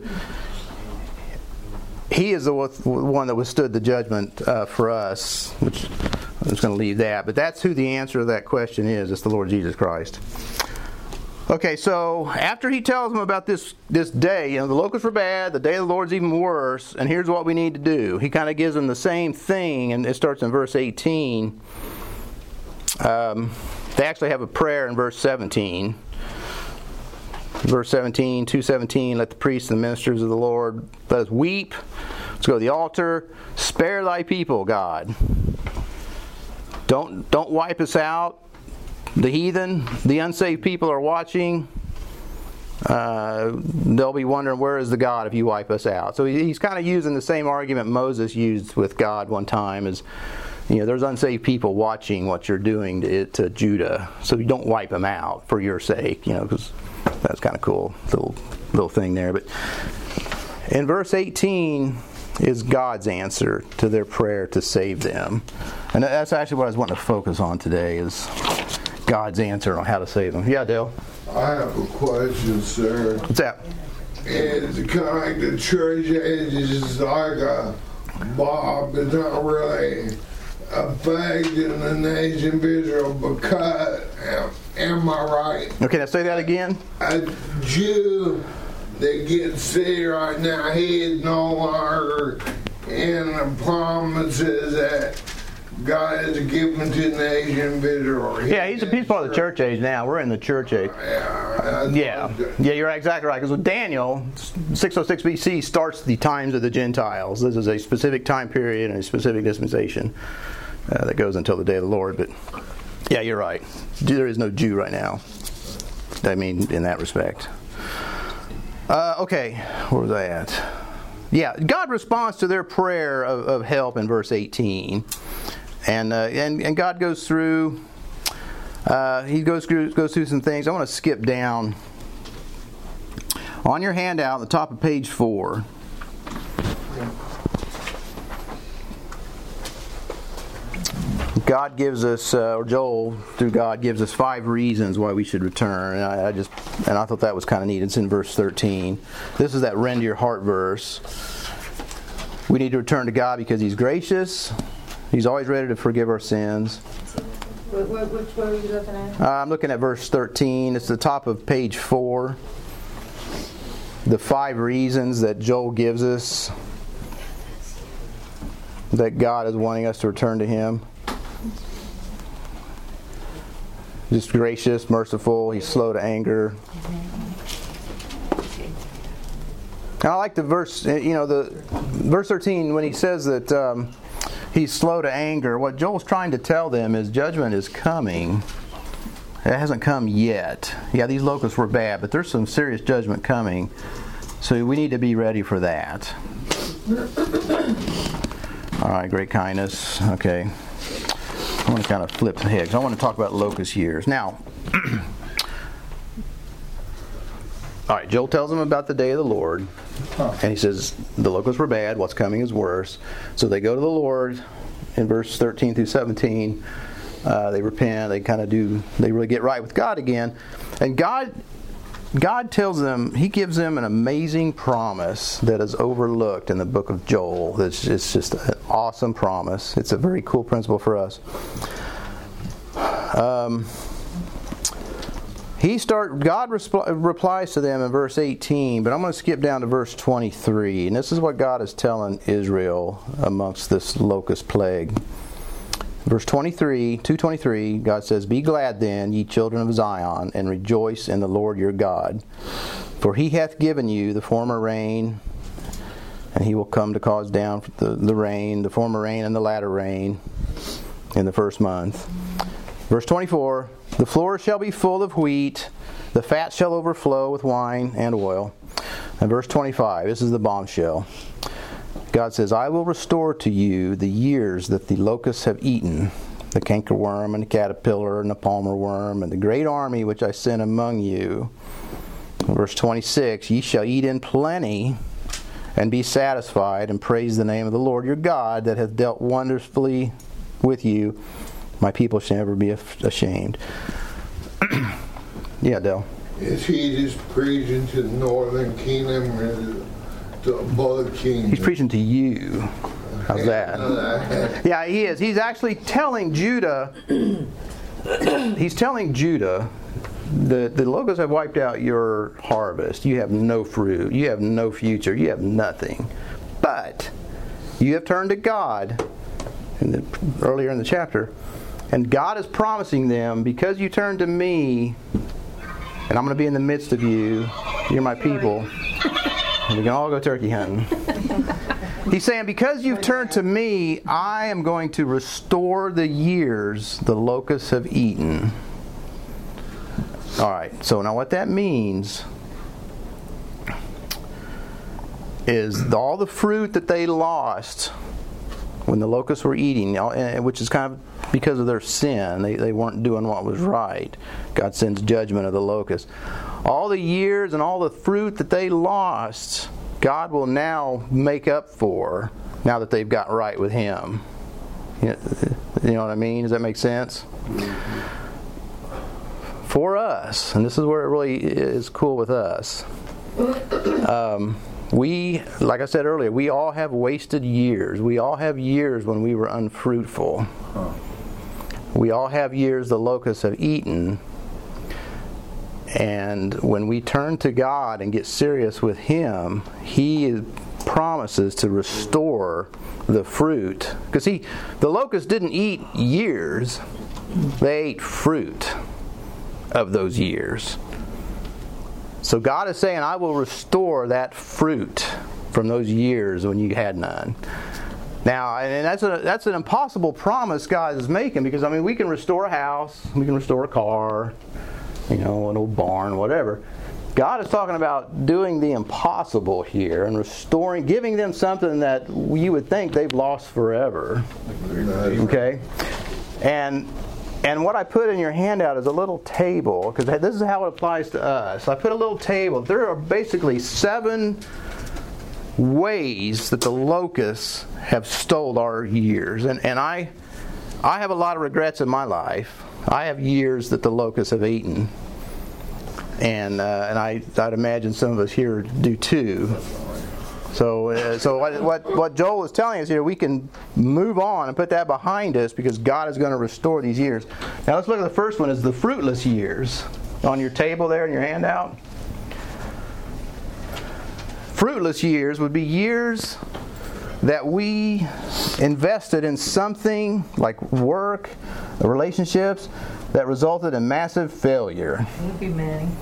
He is the one that withstood the judgment uh, for us, which I'm just going to leave that. But that's who the answer to that question is. It's the Lord Jesus Christ. Okay, so after he tells them about this, this day, you know, the locusts were bad, the day of the Lord's even worse, and here's what we need to do. He kind of gives them the same thing, and it starts in verse eighteen. Um, they actually have a prayer in verse seventeen. Verse seventeen, two seventeen, let the priests and the ministers of the Lord, let us weep. Let's go to the altar. Spare thy people, God. Don't, don't wipe us out. The heathen, the unsaved people are watching. Uh, they'll be wondering, where is the God if you wipe us out? So he, he's kind of using the same argument Moses used with God one time, is, you know, there's unsaved people watching what you're doing to, to Judah, so you don't wipe them out for your sake, you know, because that's kind of cool, little little thing there. But in verse eighteen is God's answer to their prayer to save them, and that's actually what I was wanting to focus on today, is God's answer on how to save them. Yeah, Dale? I have a question, sir. What's that? It's kind of like the church age is like a Bob. It's not really affecting the nation of Israel because, am, am I right? Okay, now say that again. A Jew that gets saved right now, he is no longer in the promises that God has given to the nation of Israel. Yeah, he's, he's part of the church age now. We're in the church age. Yeah, Yeah, yeah, you're exactly right. Because with Daniel, six oh six B C starts the times of the Gentiles. This is a specific time period and a specific dispensation uh, that goes until the day of the Lord. But yeah, you're right. There is no Jew right now. I mean, in that respect. Uh, okay, where was I at? Yeah, God responds to their prayer of, of help in verse eighteen. And, uh, and and God goes through, uh, he goes through goes through some things. I want to skip down. On your handout, at the top of page four, God gives us, uh, or Joel through God gives us five reasons why we should return. And I, I just and I thought that was kind of neat. It's in verse thirteen. This is that rend your heart verse. We need to return to God because He's gracious. He's always ready to forgive our sins. Which, which one are you looking at? Uh, I'm looking at verse thirteen. It's the top of page four. The five reasons that Joel gives us that God is wanting us to return to Him. Just gracious, merciful. He's slow to anger. And I like the verse, you know, the verse thirteen when he says that um, He's slow to anger. What Joel's trying to tell them is judgment is coming. It hasn't come yet. Yeah, these locusts were bad, but there's some serious judgment coming. So we need to be ready for that. All right, great kindness. Okay. I want to kind of flip ahead because I want to talk about locust years. Now, all right, Joel tells them about the day of the Lord. And he says, the locusts were bad, what's coming is worse. So they go to the Lord in verse thirteen through seventeen. Uh, they repent, they kind of do, they really get right with God again. And God God tells them, He gives them an amazing promise that is overlooked in the book of Joel. It's, it's just an awesome promise. It's a very cool principle for us. Um... He start. God resp- replies to them in verse eighteen, but I'm going to skip down to verse twenty-three, and this is what God is telling Israel amongst this locust plague. Verse twenty-three, two twenty-three, God says, "Be glad then, ye children of Zion, and rejoice in the Lord your God, for He hath given you the former rain, and He will come to cause down the, the rain, the former rain and the latter rain, in the first month." Verse twenty-four. The floor shall be full of wheat, the fat shall overflow with wine and oil. And verse twenty-five, this is the bombshell. God says, I will restore to you the years that the locusts have eaten, the cankerworm and the caterpillar and the palmer worm and the great army which I sent among you. And verse twenty-six, ye shall eat in plenty and be satisfied and praise the name of the Lord your God that hath dealt wonderfully with you. My people shall never be ashamed. Yeah, Dale. Is he just preaching to the northern kingdom or to both kingdoms? He's preaching to you. How's that? Yeah, he is. He's actually telling Judah, he's telling Judah, the, the locusts have wiped out your harvest. You have no fruit. You have no future. You have nothing. But you have turned to God, in the, earlier in the chapter, and God is promising them, because you turn to me, and I'm going to be in the midst of you. You're my people. And we can all go turkey hunting. He's saying, because you've turned to me, I am going to restore the years the locusts have eaten. All right, so now what that means is all the fruit that they lost when the locusts were eating, which is kind of because of their sin. They, they weren't doing what was right. God sends judgment of the locusts. All the years and all the fruit that they lost, God will now make up for now that they've got right with Him. You know what I mean? Does that make sense? For us, and this is where it really is cool with us. Um, we, like I said earlier, we all have wasted years. We all have years when we were unfruitful. We all have years the locusts have eaten. And when we turn to God and get serious with Him, He promises to restore the fruit. Because He, the locusts didn't eat years, they ate fruit of those years. So God is saying, I will restore that fruit from those years when you had none. Now, and that's a, that's an impossible promise God is making, because, I mean, we can restore a house, we can restore a car, you know, an old barn, whatever. God is talking about doing the impossible here and restoring, giving them something that you would think they've lost forever. Okay? And and what I put in your handout is a little table, because this is how it applies to us. I put a little table. There are basically seven ways that the locusts have stole our years. And and I I have a lot of regrets in my life. I have years that the locusts have eaten. And uh, and I, I'd imagine some of us here do too. So uh, so what, what what Joel is telling us here, we can move on and put that behind us, because God is going to restore these years. Now let's look at the first one, is the fruitless years. On your table there in your handout. Fruitless years would be years that we invested in something like work, relationships, that resulted in massive failure. It'll be Manny.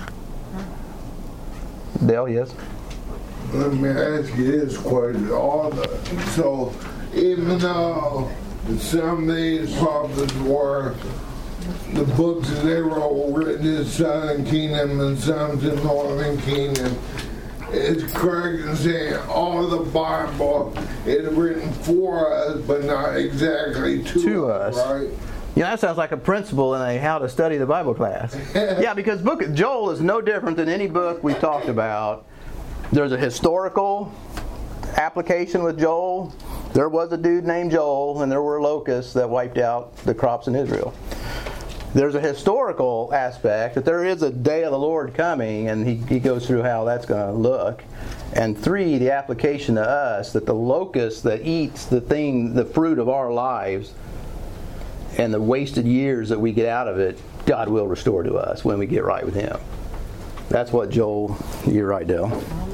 Dale, yes? Let me ask you this question. All the, so, even though some of these prophets were, the books that they wrote were written in Southern Kingdom and some to Northern Kingdom, it's correct in saying all the Bible is written for us, but not exactly to, to us, us, right? Yeah, that sounds like a principle in a how to study the Bible class. Yeah, because book of Joel is no different than any book we've talked about. There's a historical application with Joel. There was a dude named Joel, and there were locusts that wiped out the crops in Israel. There's a historical aspect, that there is a day of the Lord coming, and he, he goes through how that's going to look. And three, the application to us, that the locust that eats the thing, the fruit of our lives, and the wasted years that we get out of it, God will restore to us when we get right with Him. That's what Joel, you're right, Dale.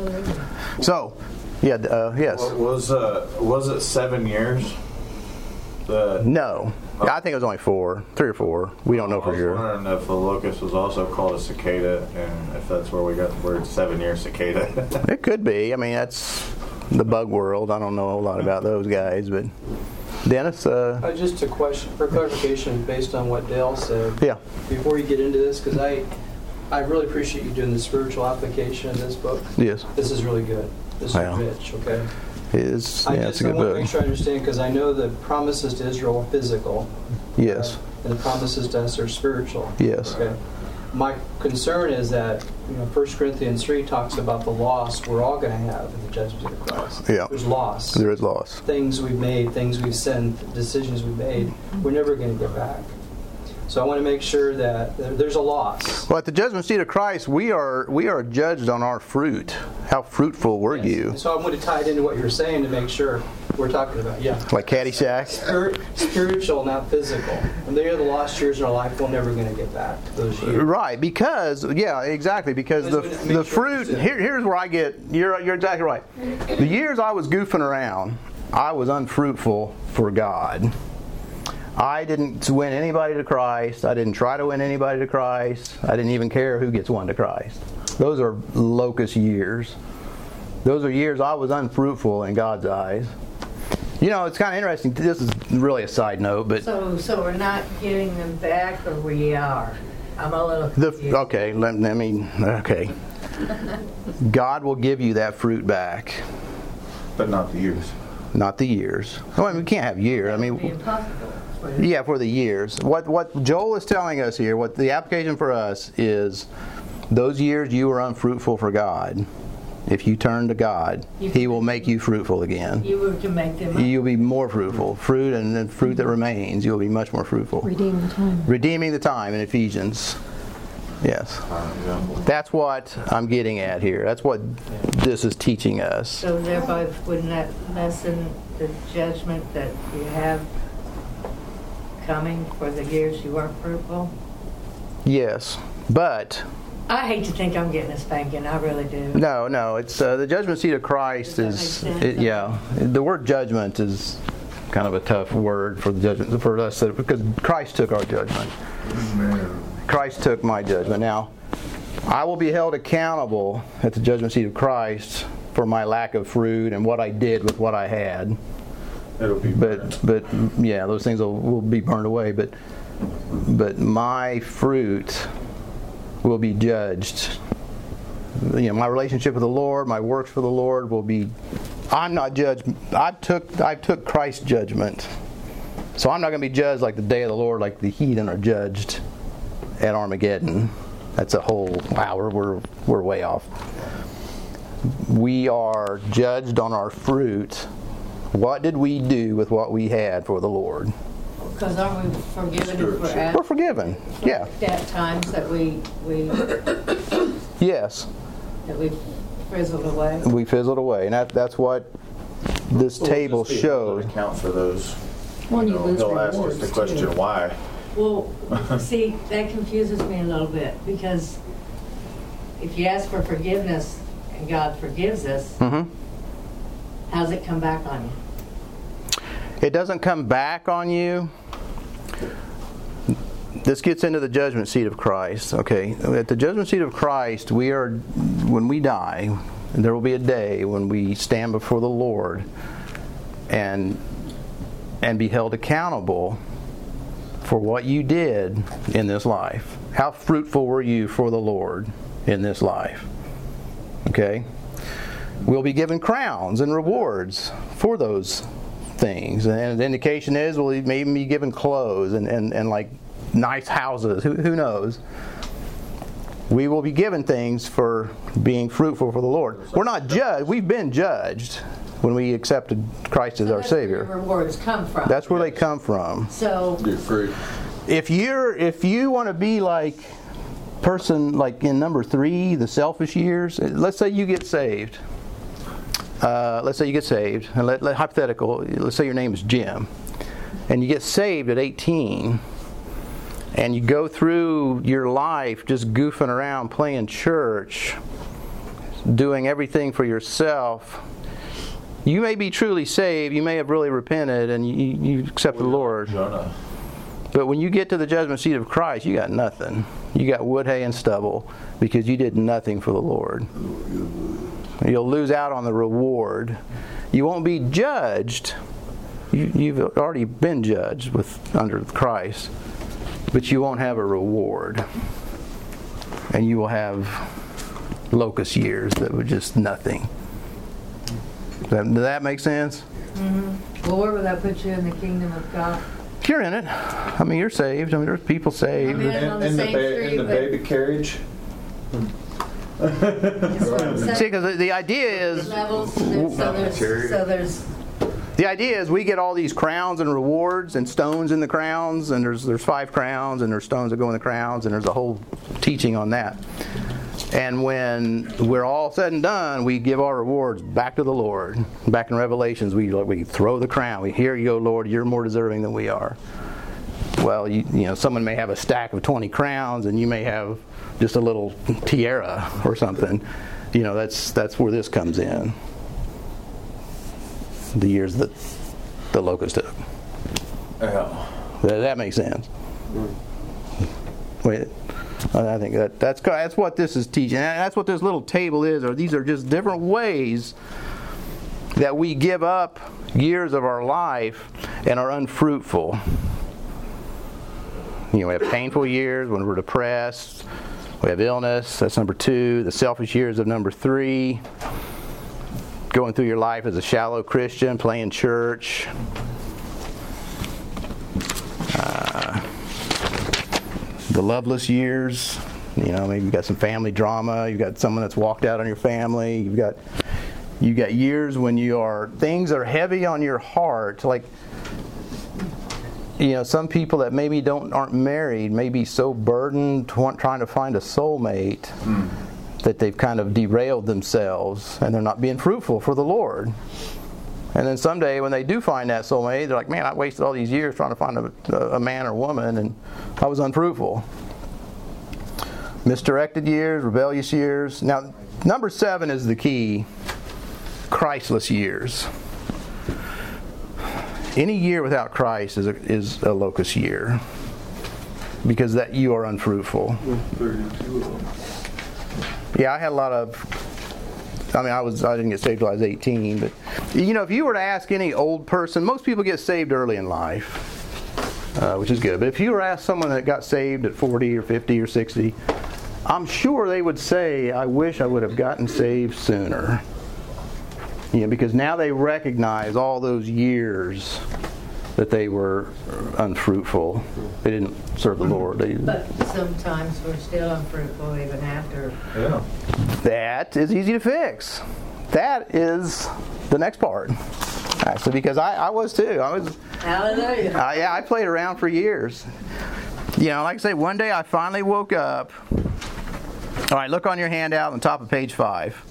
So, yeah, uh, yes. Was uh, was it seven years? The, No. Yeah, I think it was only four, three or four. We don't know for sure. I was wondering if the locust was also called a cicada, and if that's where we got the word seven-year cicada. It could be. I mean, that's the bug world. I don't know a whole lot about those guys, but Dennis? Uh, Uh, just a question for clarification based on what Dale said. yeah. Before you get into this, because I, I really appreciate you doing the spiritual application in this book. Yes. This is really good. This Well. is rich, okay? It's, I yeah, just it's a good I want book. to make sure I understand, because I know the promises to Israel are physical. Yes. And the promises to us are spiritual. Yes. Okay. My concern is that, you know, First Corinthians three talks about the loss we're all going to have in the judgment of Christ. Yeah. There's loss. There is loss. Things we've made, things we've said, decisions we've made, we're never going to get back. So I want to make sure that there's a loss. Well, at the judgment seat of Christ, we are we are judged on our fruit. How fruitful were Yes. you? So I want to tie it into what you're saying to make sure we're talking about. Yeah. Like Caddyshack? Spir- spiritual, not physical. And they are the lost years in our life we're never going to get back. Those years. Right, because yeah, exactly. Because I the just wanted to make the sure fruit. it's in. Here, here's where I get. You're you're exactly right. The years I was goofing around, I was unfruitful for God. I didn't win anybody to Christ. I didn't try to win anybody to Christ. I didn't even care who gets won to Christ. Those are locust years. Those are years I was unfruitful in God's eyes. You know, it's kind of interesting. This is really a side note, but So, so we're not getting them back, or we are? I'm a little the confused. okay. Let, let me okay. God will give you that fruit back, But not the years. not the years. Well, I mean, we can't have year. I It would be mean, impossible. yeah, for the years. What what Joel is telling us here, what the application for us is, those years you were unfruitful for God. If you turn to God, He will make you fruitful again. You were to make them up. You'll be more fruitful. Fruit and then fruit that remains, you'll be much more fruitful. Redeem the time. Redeeming the time in Ephesians. Yes. That's what I'm getting at here. That's what this is teaching us. So thereby, wouldn't that lessen the judgment that you have coming for the years you weren't fruitful? Yes. But I hate to think I'm getting a spanking. I really do. no, no, it's uh, the judgment seat of Christ Does that is make sense? it, yeah. The word judgment is kind of a tough word for the judgment for us because Christ took our judgment. Christ took my judgment. Now, I will be held accountable at the judgment seat of Christ for my lack of fruit and what I did with what I had. It'll be But but yeah, those things will, will be burned away. But but my fruit will be judged. You know, my relationship with the Lord, my works for the Lord will be. I'm not judged. I took I took Christ's judgment, so I'm not going to be judged like the day of the Lord, like the heathen are judged at Armageddon. That's a whole wow. We're we're, we're way off. We are judged on our fruit. What did we do with what we had for the Lord? Because aren't we forgiven if we're at We're forgiven. Yeah. at times that we we Yes. that we frizzled away? We fizzled away, and that, that's what this table We'll just be able shows. to account for those. Well, You you know, lose he'll ask us rewards, the question too. why. Well, see, that confuses me a little bit because if you ask for forgiveness and God forgives us, Mm-hmm. how's it come back on you? It doesn't come back on you. This gets into the judgment seat of Christ. Okay, at the judgment seat of Christ, we are, when we die, there will be a day when we stand before the Lord and and be held accountable for what you did in this life. How fruitful were you for the Lord in this life? Okay? We'll be given crowns and rewards for those things. And the indication is we'll maybe be given clothes and, and, and like nice houses. Who, who knows? We will be given things for being fruitful for the Lord. We're not judged. We've been judged when we accepted Christ as So our that's where Savior. your rewards come from. That's where they come from. So Be free. If you're if you want to be like person like in number three, the selfish years, let's say you get saved. Uh, let's say you get saved, and let, let hypothetical. Let's say your name is Jim, and you get saved at eighteen, and you go through your life just goofing around, playing church, doing everything for yourself. You may be truly saved. You may have really repented, and you, you accept the Lord. Jonah. But when you get to the judgment seat of Christ, you got nothing. You got wood, hay, and stubble because you did nothing for the Lord. You'll lose out on the reward. You won't be judged. You, you've already been judged with under Christ, but you won't have a reward, and you will have locust years that were just nothing. Does that, does that make sense? mm-hmm. Well, where would that put you in the kingdom of God? You're in it. I mean, you're saved. I mean, there's people saved. I mean, In, on the in the, same ba- street, in the but- baby carriage. That's what I'm saying. See, because the, the idea is, Levels, so there's, so there's the idea is we get all these crowns and rewards and stones in the crowns, and there's there's five crowns and there's stones that go in the crowns, and there's a whole teaching on that. And when we're all said and done, we give our rewards back to the Lord. Back in Revelations, we we throw the crown. We here you go, Lord. You're more deserving than we are. Well, you, you know, someone may have a stack of twenty crowns, and you may have just a little tiara or something. You know, that's that's where this comes in. The years that the locust took. Yeah. Does that make sense? Wait, I think that that's that's what this is teaching. And that's what this little table is. Or these are just different ways that we give up years of our life and are unfruitful. You know, we have painful years when we're depressed. We have illness. That's number two. The selfish years of number three. Going through your life as a shallow Christian, playing church. Uh, the loveless years. You know, maybe you've got some family drama. You've got someone that's walked out on your family. You've got you got years when you are things are heavy on your heart, like. You know, some people that maybe don't aren't married may be so burdened trying to find a soulmate mm. that they've kind of derailed themselves and they're not being fruitful for the Lord. And then someday when they do find that soulmate, they're like, man, I wasted all these years trying to find a, a man or woman and I was unfruitful. Misdirected years, rebellious years. Now, number seven is the key. Christless years. Any year without Christ is a, is a locust year, because that you are unfruitful. Yeah, I had a lot of. I mean, I was I didn't get saved till I was eighteen, but you know, if you were to ask any old person, most people get saved early in life, uh, which is good. But if you were to ask someone that got saved at forty or fifty or sixty, I'm sure they would say, "I wish I would have gotten saved sooner." You know, because now they recognize all those years that they were unfruitful. They didn't serve the Lord. They, but sometimes we're still unfruitful even after. Yeah. That is easy to fix. That is the next part. Actually, because I, I was too. I was. Hallelujah. Uh, yeah, I played around for years. You know, like I say, one day I finally woke up. All right, look on your handout on top of page five.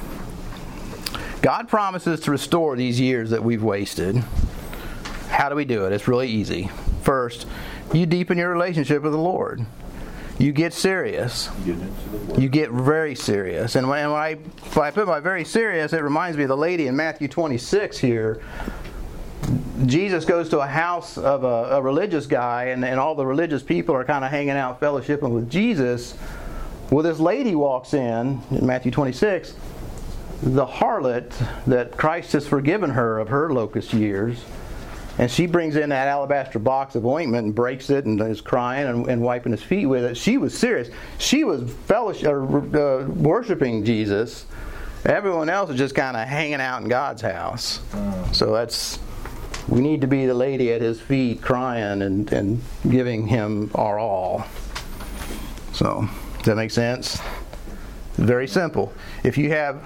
God promises to restore these years that we've wasted. How do we do it? It's really easy. First, you deepen your relationship with the Lord. You get serious. You get very serious. And when I, when I put my very serious, it reminds me of the lady in Matthew twenty-six here. Jesus goes to a house of a, a religious guy, and, and all the religious people are kind of hanging out, fellowshipping with Jesus. Well, this lady walks in, in Matthew twenty-six, the harlot that Christ has forgiven her of her locust years, and she brings in that alabaster box of ointment and breaks it and is crying and, and wiping his feet with it. She was serious. She was fellowship, uh, worshiping Jesus. Everyone else is just kind of hanging out in God's house. So that's we need to be the lady at his feet crying and, and giving him our all. So does that make sense? Very simple. If you have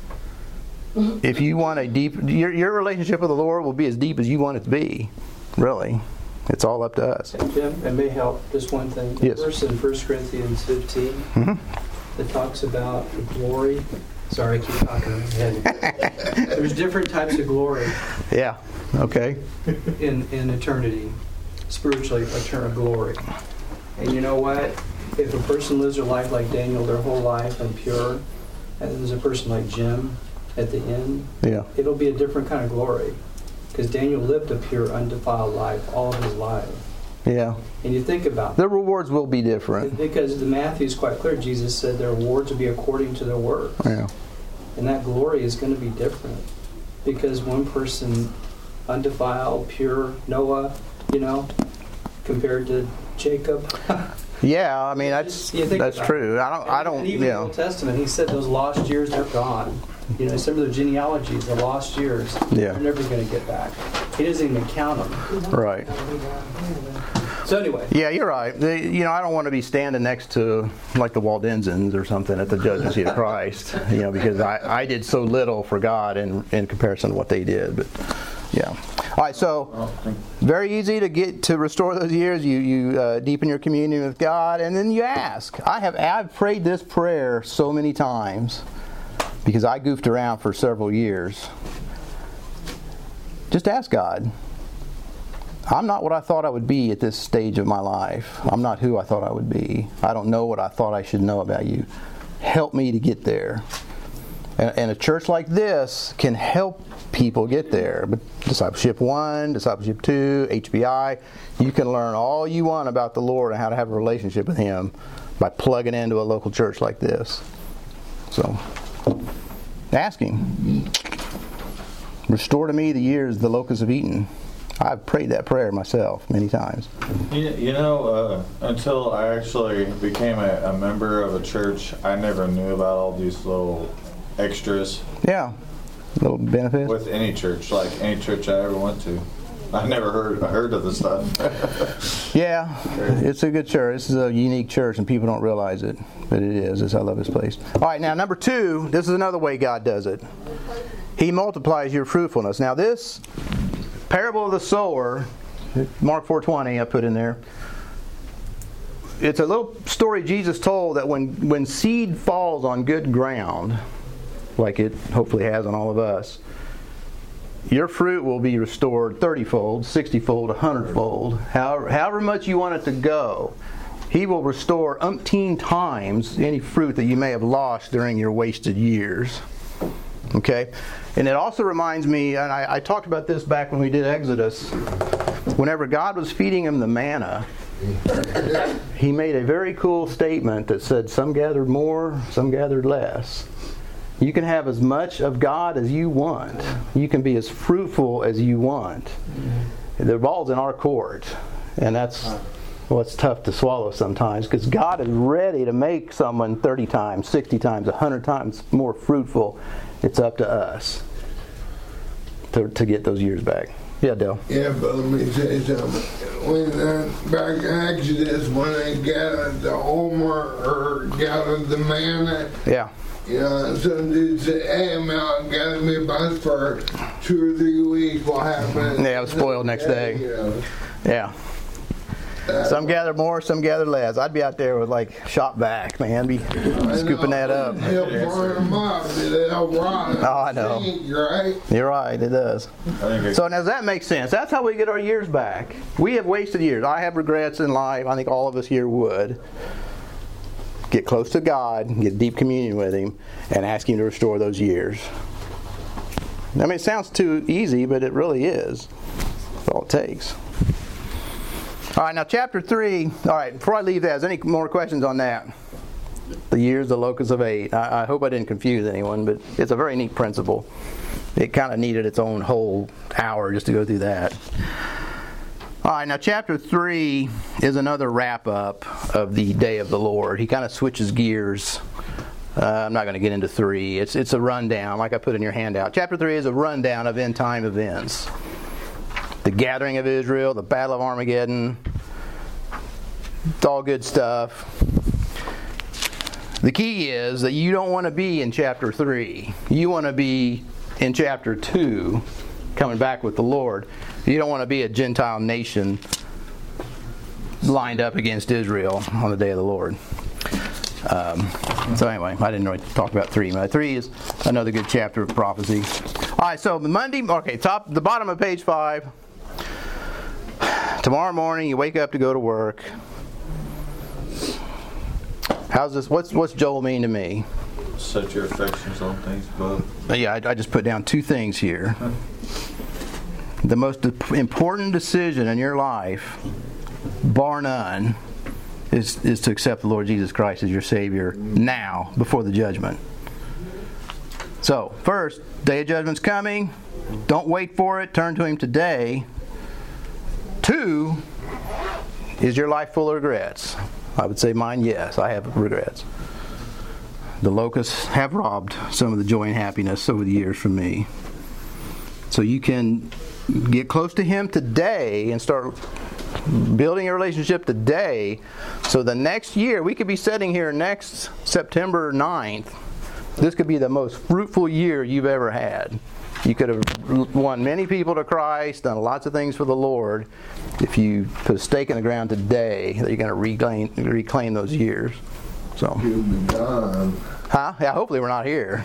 If you want a deep, your your relationship with the Lord will be as deep as you want it to be. Really, it's all up to us. And Jim, it may help. Just one thing. Yes. Verse in First Corinthians fifteen Mm-hmm. that talks about the glory. Sorry, I keep talking ahead. There's different types of glory. Yeah. Okay. In in eternity, spiritually, eternal glory. And you know what? If a person lives their life like Daniel, their whole life and pure, and there's a person like Jim at the end, Yeah. it'll be a different kind of glory. Because Daniel lived a pure, undefiled life all of his life. Yeah. And you think about The rewards will be different. because the Matthew is quite clear. Jesus said their rewards will be according to their works. Yeah. And that glory is going to be different. Because one person, undefiled, pure, Noah, you know, compared to Jacob. Yeah. I mean, that's You think that's about true. it. I don't. I don't. And You even in the know. Old Testament, he said those lost years, they're gone. You know, some of the genealogies, the lost years, Yeah. they're never going to get back. He doesn't even count them. Right. So anyway. Yeah, you're right. The, you know, I don't want to be standing next to like the Waldensians or something at the judgment seat of Christ. You know, because I, I did so little for God in in comparison to what they did. But yeah. All right. So very easy to get to restore those years. You you uh, deepen your communion with God, and then you ask. I have I've prayed this prayer so many times because I goofed around for several years. Just ask God. I'm not what I thought I would be at this stage of my life. I'm not who I thought I would be. I don't know what I thought I should know about you. Help me to get there. And, and a church like this can help people get there. But Discipleship one, Discipleship two, H B I, you can learn all you want about the Lord and how to have a relationship with Him by plugging into a local church like this. So, ask Him. Restore to me the years the locusts have eaten. I've prayed that prayer myself many times. You, you know, uh, until I actually became a, a member of a church, I never knew about all these little extras. Yeah, little benefits. With any church, like any church I ever went to. I never heard I heard of the stuff. Yeah, it's a good church. This is a unique church, and people don't realize it, but it is. It's, I love this place. All right, now number two, this is another way God does it. He multiplies your fruitfulness. Now this parable of the sower, Mark four twenty, I put in there. It's a little story Jesus told that when, when seed falls on good ground, like it hopefully has on all of us, your fruit will be restored thirty-fold, sixty-fold, one hundred-fold. However, however much you want it to go, He will restore umpteen times any fruit that you may have lost during your wasted years. Okay? And it also reminds me, and I, I talked about this back when we did Exodus, whenever God was feeding him the manna, He made a very cool statement that said, some gathered more, some gathered less. You can have as much of God as you want. You can be as fruitful as you want. The ball's in our court. And that's what's tough to swallow sometimes, because God is ready to make someone thirty times, sixty times, one hundred times more fruitful. It's up to us to, to get those years back. Yeah, Dale. Yeah, but let me say something. When uh, back in Exodus, when they gathered the Omer or gathered the manna, yeah. You know, some dude said, hey, man, I'll gather me a bunch for two or three weeks. What happened? Yeah, it was spoiled next day. You know. Yeah. Some gather more, some gather less. I'd be out there with like shot back, man, be scooping that up. They'll burn them up. They'll rot. Oh, I know. Stink, right? You're right, it does. So now does that make sense? That's how we get our years back. We have wasted years. I have regrets in life. I think all of us here would. Get close to God, get deep communion with Him, and ask Him to restore those years. I mean, it sounds too easy, but it really is. That's all it takes. All right, now chapter three. All right, before I leave that, is there any more questions on that? The years the locusts have ate. I, I hope I didn't confuse anyone, but it's a very neat principle. It kind of needed its own whole hour just to go through that. All right, now chapter three is another wrap-up of the day of the Lord. He kind of switches gears. Uh, I'm not going to get into three. It's it's a rundown, like I put in your handout. Chapter three is a rundown of end-time events. The gathering of Israel, the Battle of Armageddon. It's all good stuff. The key is that you don't want to be in chapter three. You want to be in chapter two, coming back with the Lord. You don't want to be a Gentile nation lined up against Israel on the day of the Lord. Um, so anyway, I didn't really talk about three. But three is another good chapter of prophecy. All right, so Monday, okay, top, the bottom of page five. Tomorrow morning, you wake up to go to work. How's this? What's what's Joel mean to me? Set your affections on things above. Yeah, I, I just put down two things here. The most important decision in your life, bar none, is is to accept the Lord Jesus Christ as your Savior now, before the judgment. So, first, day of judgment's coming. Don't wait for it. Turn to Him today. Two, is your life full of regrets? I would say mine, yes. I have regrets. The locusts have robbed some of the joy and happiness over the years from me. So you can get close to Him today and start building a relationship today. So the next year, we could be sitting here next September ninth. This could be the most fruitful year you've ever had. You could have won many people to Christ, done lots of things for the Lord, if you put a stake in the ground today that you're going to reclaim, reclaim those years. So, You'll be gone. huh? Yeah, hopefully we're not here.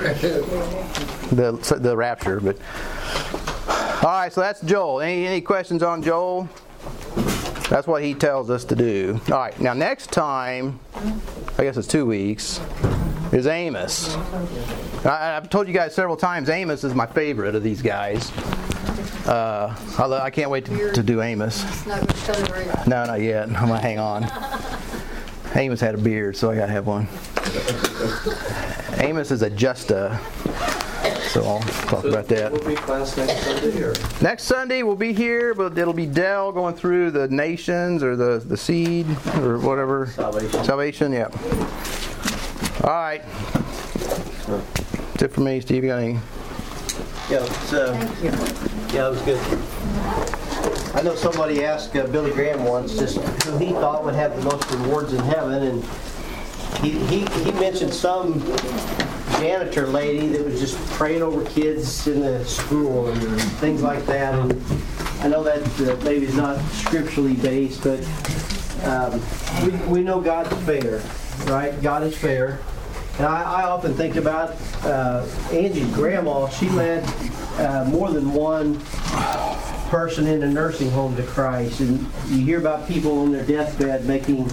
the the rapture, but all right. So that's Joel. Any any questions on Joel? That's what he tells us to do. All right. Now next time, I guess it's two weeks. is Amos. I, I've told you guys several times, Amos is my favorite of these guys. Uh, although I can't wait to, to do Amos. It's not going to cut it right. No, not yet. I'm going to hang on. Amos had a beard, so I got to have one. Amos is a Justa. So I'll talk So about that. We'll be class next Sunday, or? Next Sunday we'll be here, but it'll be Dell going through the nations or the, the seed or whatever. Salvation. Salvation, yeah. All right. That's it for me. Steve, you got any? Yeah, it's, uh, Thank you. yeah, it was good. I know somebody asked uh, Billy Graham once just who he thought would have the most rewards in heaven, and he, he, he mentioned some janitor lady that was just praying over kids in the school and things like that. And I know that uh, maybe is not scripturally based, but um, we, we know God's fair, right? God is fair. And I, I often think about uh, Angie's grandma. She led uh, more than one person in a nursing home to Christ. And you hear about people on their deathbed making,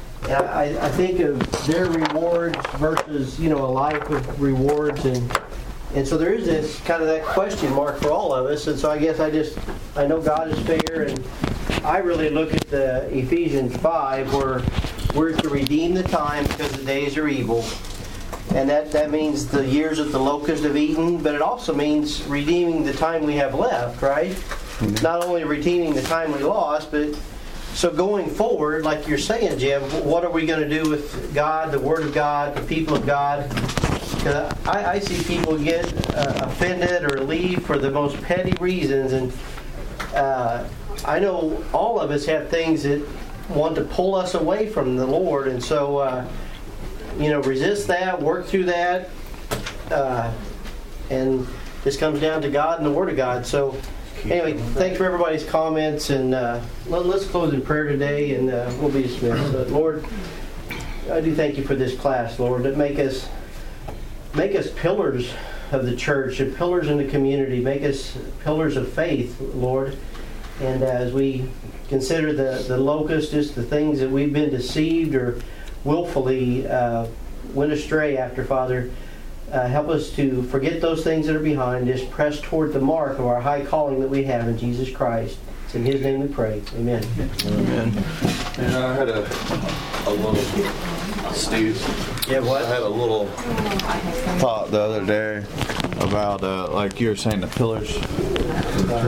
I, I think of their rewards versus, you know, a life of rewards. And and so there is this kind of that question mark for all of us. And so I guess I just, I know God is fair. And I really look at the Ephesians five where we're to redeem the time because the days are evil. And that, that means the years that the locusts have eaten, but it also means redeeming the time we have left, right? Mm-hmm. Not only redeeming the time we lost, but so going forward, like you're saying, Jim, what are we going to do with God, the Word of God, the people of God? Because I, I see people get uh, offended or leave for the most petty reasons, and uh, I know all of us have things that want to pull us away from the Lord, and so uh, you know, resist that, work through that, uh, and this comes down to God and the Word of God. So, anyway, thanks for everybody's comments, and uh, let, let's close in prayer today, and uh, we'll be dismissed. But Lord, I do thank you for this class, Lord, that make us make us pillars of the church and pillars in the community. Make us pillars of faith, Lord. And as we consider the the locust, just the things that we've been deceived or willfully uh, went astray after, Father, uh, help us to forget those things that are behind, just press toward the mark of our high calling that we have in Jesus Christ. It's in His name we pray. Amen. Amen. And I had a, a little, Steve, Yeah, what? I had a little thought the other day about, uh, like you were saying, the pillars.